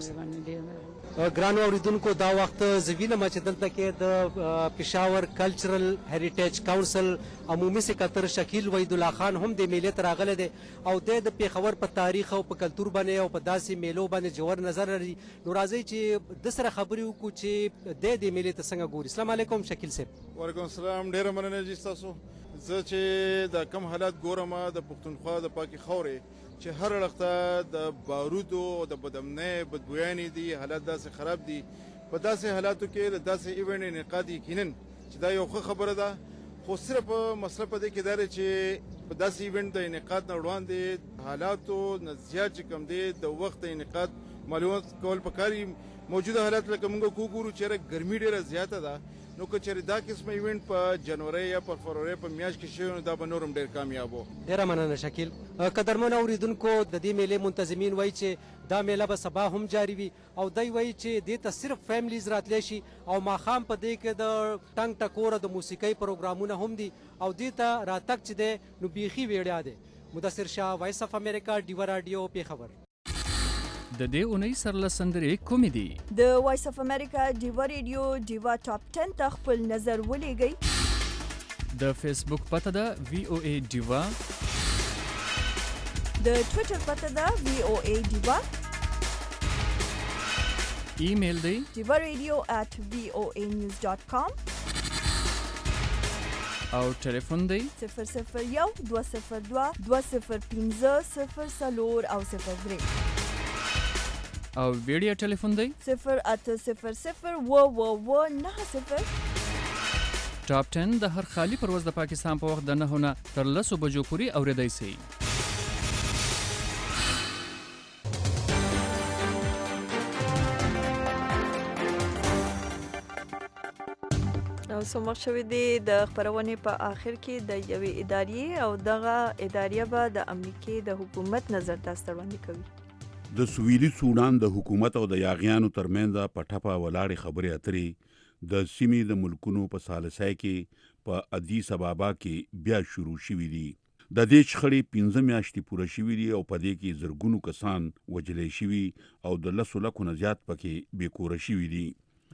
[SPEAKER 6] اوسئ. ګرانو اوریدونکو دا وخت زه وینم چې دلته کې د پېښور کلچرل هیریټیج کاونسل عمومي سکرټر شکیل وحید الله خان هم د میلې ته راغلی دی او د پېښور په تاریخ او په کلتور باندې او په داسې میلو باندې جوړ نظر لري، نو راځئ چې د سره خبرې وکړو چې د میلې ته څنګه ګوري. السلام علیکم شکیل صاحب.
[SPEAKER 25] وعلیکم السلام. ډېره مننه جي ستاسو. زه چې د کم حالات ګورم د پښتونخوا د پاکې خاورې چې هر اړخ ته د بارودو او د بدامنۍ بدبویانې دي، حالات داسې خراب دي. په داسې حالاتو کې د داسې ایونټ انعقاد یقینا چې دا یو ښه خبره ده، خو صرف مسله په دې کې دا دی چې په داسې ایونټ د انعقاد نه وړاندې حالاتو نه زیات چې کوم دی د وخت د انعقاد معلومات کول پکار موجوده حالت لکه موږ وګورو چې ګرمي ډیره زیاته ده، نو که چېرې دا قسمه ایونټ په جنوري یا په فروری په میاشت کې شوی نو دا به نور هم ډېر کامیاب و.
[SPEAKER 6] ډېره مننه شکیل. قدرمنو اورېدونکو، د دې میلې منتظمین وایي چې دا میله به سبا هم جاري وي او دی وایي چې دې ته صرف فیملیز راتلی شي او ماښام په دې کې د ټنګ ټکوره د موسیقۍ پروګرامونه هم دي او دې ته راتګ چې دی نو بیخي ویړیا دی. مدثر شاه، وایس اف امریکا، ډیوه راډیو، پیښور.
[SPEAKER 11] د دې اونۍ سرلس سندرې کومې دي؟
[SPEAKER 1] د وایس اف امریکا ډیوه ریډیو ډیوه ټاپ 10 ته خپل نظر ولېږئ.
[SPEAKER 11] د فیسبوک پته ده VOA ډیوه،
[SPEAKER 1] د ټویټر پته ده VOA ډیوه،
[SPEAKER 11] ایمیل دی
[SPEAKER 1] diva@voanews.com
[SPEAKER 11] او ټلیفون دی
[SPEAKER 1] 001 202 205 004 او 03
[SPEAKER 11] او ویډیو ټلیفون دی
[SPEAKER 1] 0800 90.
[SPEAKER 11] ټاپ 10 د هر خالی پرواز د پاکستان په وخت د 9 نه تر 10 بجو پورې اوریدای شي.
[SPEAKER 1] او سمخ شوی دی د خبرونې په آخر کې د یوې ادارې او دغه ادارې به د امریکې د حکومت نظر تاسو ته وړاندې کوي.
[SPEAKER 16] د سویلي سودان د حکومت او د یاغیانو ترمنځ په ټپه ولاړې خبرې اترې د سیمې د ملکونو په ثالثای کې په ادیس ابابا کې بیا شروع شوې دي. د دې شخړې 15 میاشتې پوره شوې دي او په دې کې زرګونو کسان وژلې شوي او د 10 لکو نه زیات پکې بېکوره شوي دي.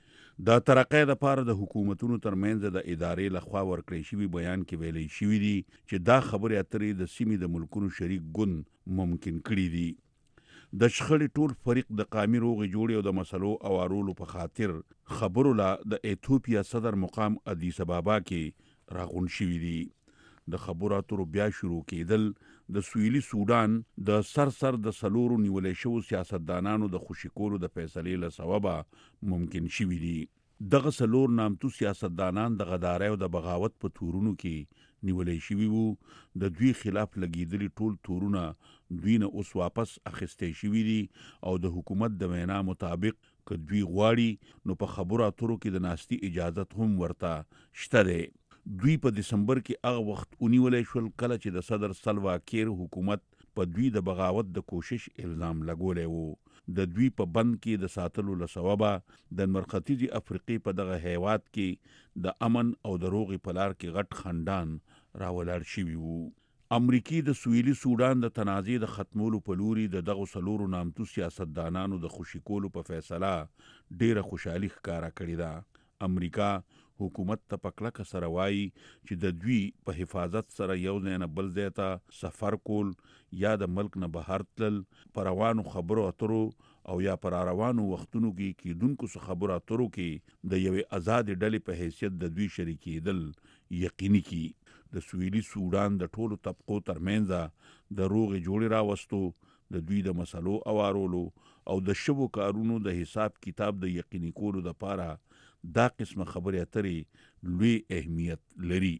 [SPEAKER 16] د ترقۍ لپاره د حکومتونو ترمنځ د ادارې لخوا ورکړی شوي بیان کې ویلي شوي دي چې دا خبرې اترې د سیمې د ملکونو شریک ګوند ممکن کړي دي. د شخړې ټول فریق د قامي روغې جوړې او د مسلو اوارولو په خاطر خبرو لا د ایتوپیا صدر مقام ادیس ابابا کې راغون شوي دي. د خبرو اترو بیا شروع کېدل د سویلي سودان د سر د سلورو نیولې شوو سیاستدانانو د خوشي کولو د فیصلې له سببه ممکن شوي دي. دغه سلور نامتو سیاستدانان د غدارۍ او د بغاوت په تورونو کې نیولې شوي وو. د دوی خلاف لګېدلي ټول تورونه دوی نه اوس واپس اخیستی شوي دي او د حکومت د وینا مطابق که دوی غواړي نو په خبرو اترو کې د ناستي اجازت هم ورته شته دی. دوی په دسمبر کې هغه وخت ونیولې شول کله چې د صدر سلوا کیر حکومت په دوی د بغاوت د کوشش الزام لګولی وو. د دوی په بند کې د ساتلو له سببه د مرختیزي افریقې په دغه هیواد کې د امن او د روغې په لار کې غټ خندان راولاړ شوي وو. امریکې د سویلي سودان د تنازع د ختمولو په لوري د دغو سلورو نامتو سیاستدانانو د خوشي کولو په فیصله ډیره خوشحالي ښکاره کړې ده. امریکا حکومت ته په کلکه سره وایي چې د دوی په حفاظت سره یو ځای نه بل ځای ته سفر کول یا د ملک نه بهر تلل په روانو خبرو اترو او یا پر روانو وختونو کې کیدونکو څه خبرو اترو کې د یوې آزادې ډلې په حیثیت د دوی شریکېدل یقیني کی. د سویلي سودان د ټولو طبقو ترمنځ د روغې جوړې راوستو، د دوی د مسلو اوارولو او د شبو کارونو د حساب کتاب د یقیني کولو لپاره دا قسمه خبرې اترې لوی اهمیت لري.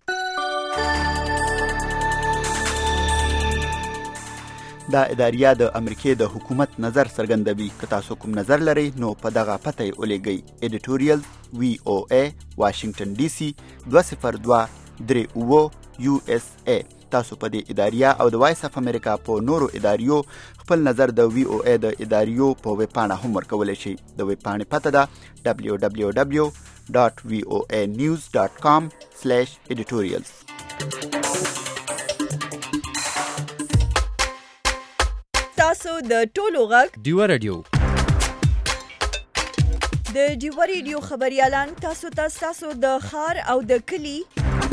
[SPEAKER 2] دا اداریه د امریکې د حکومت نظر څرګندوي. که تاسو کوم نظر لرئ نو په دغه پته یې ولېږئ. ایډیټوریل VOA واشنگټن DC 20238 USA. تاسو په دې اداریه او د وایس اف امریکا په نورو اداریو خپل نظر د VOA د اداریو په ویب پاڼه هم ورکولی شئ. د ویب پاڼې پته ده www.voanews.com/editorials.
[SPEAKER 1] تاسو د ټولو غږ
[SPEAKER 11] ډیوه رادیو
[SPEAKER 1] د ډیوه ریډیو خبريالان تاسو د ښار او د کلی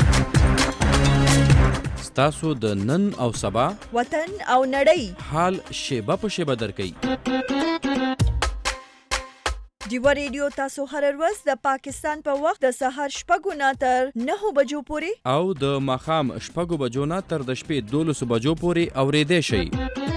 [SPEAKER 11] تاسو د نن او سبا
[SPEAKER 1] وطن او نړۍ
[SPEAKER 11] حال شیبه په شیبه درکې.
[SPEAKER 1] ډیوه ریډیو تاسو هر ورځ د پاکستان په وخت د سهار 6 نه تر 9 بجو پورې
[SPEAKER 11] او د ماښام 6 بجو نه تر د شپې 12 بجو پورې اورېدای شئ.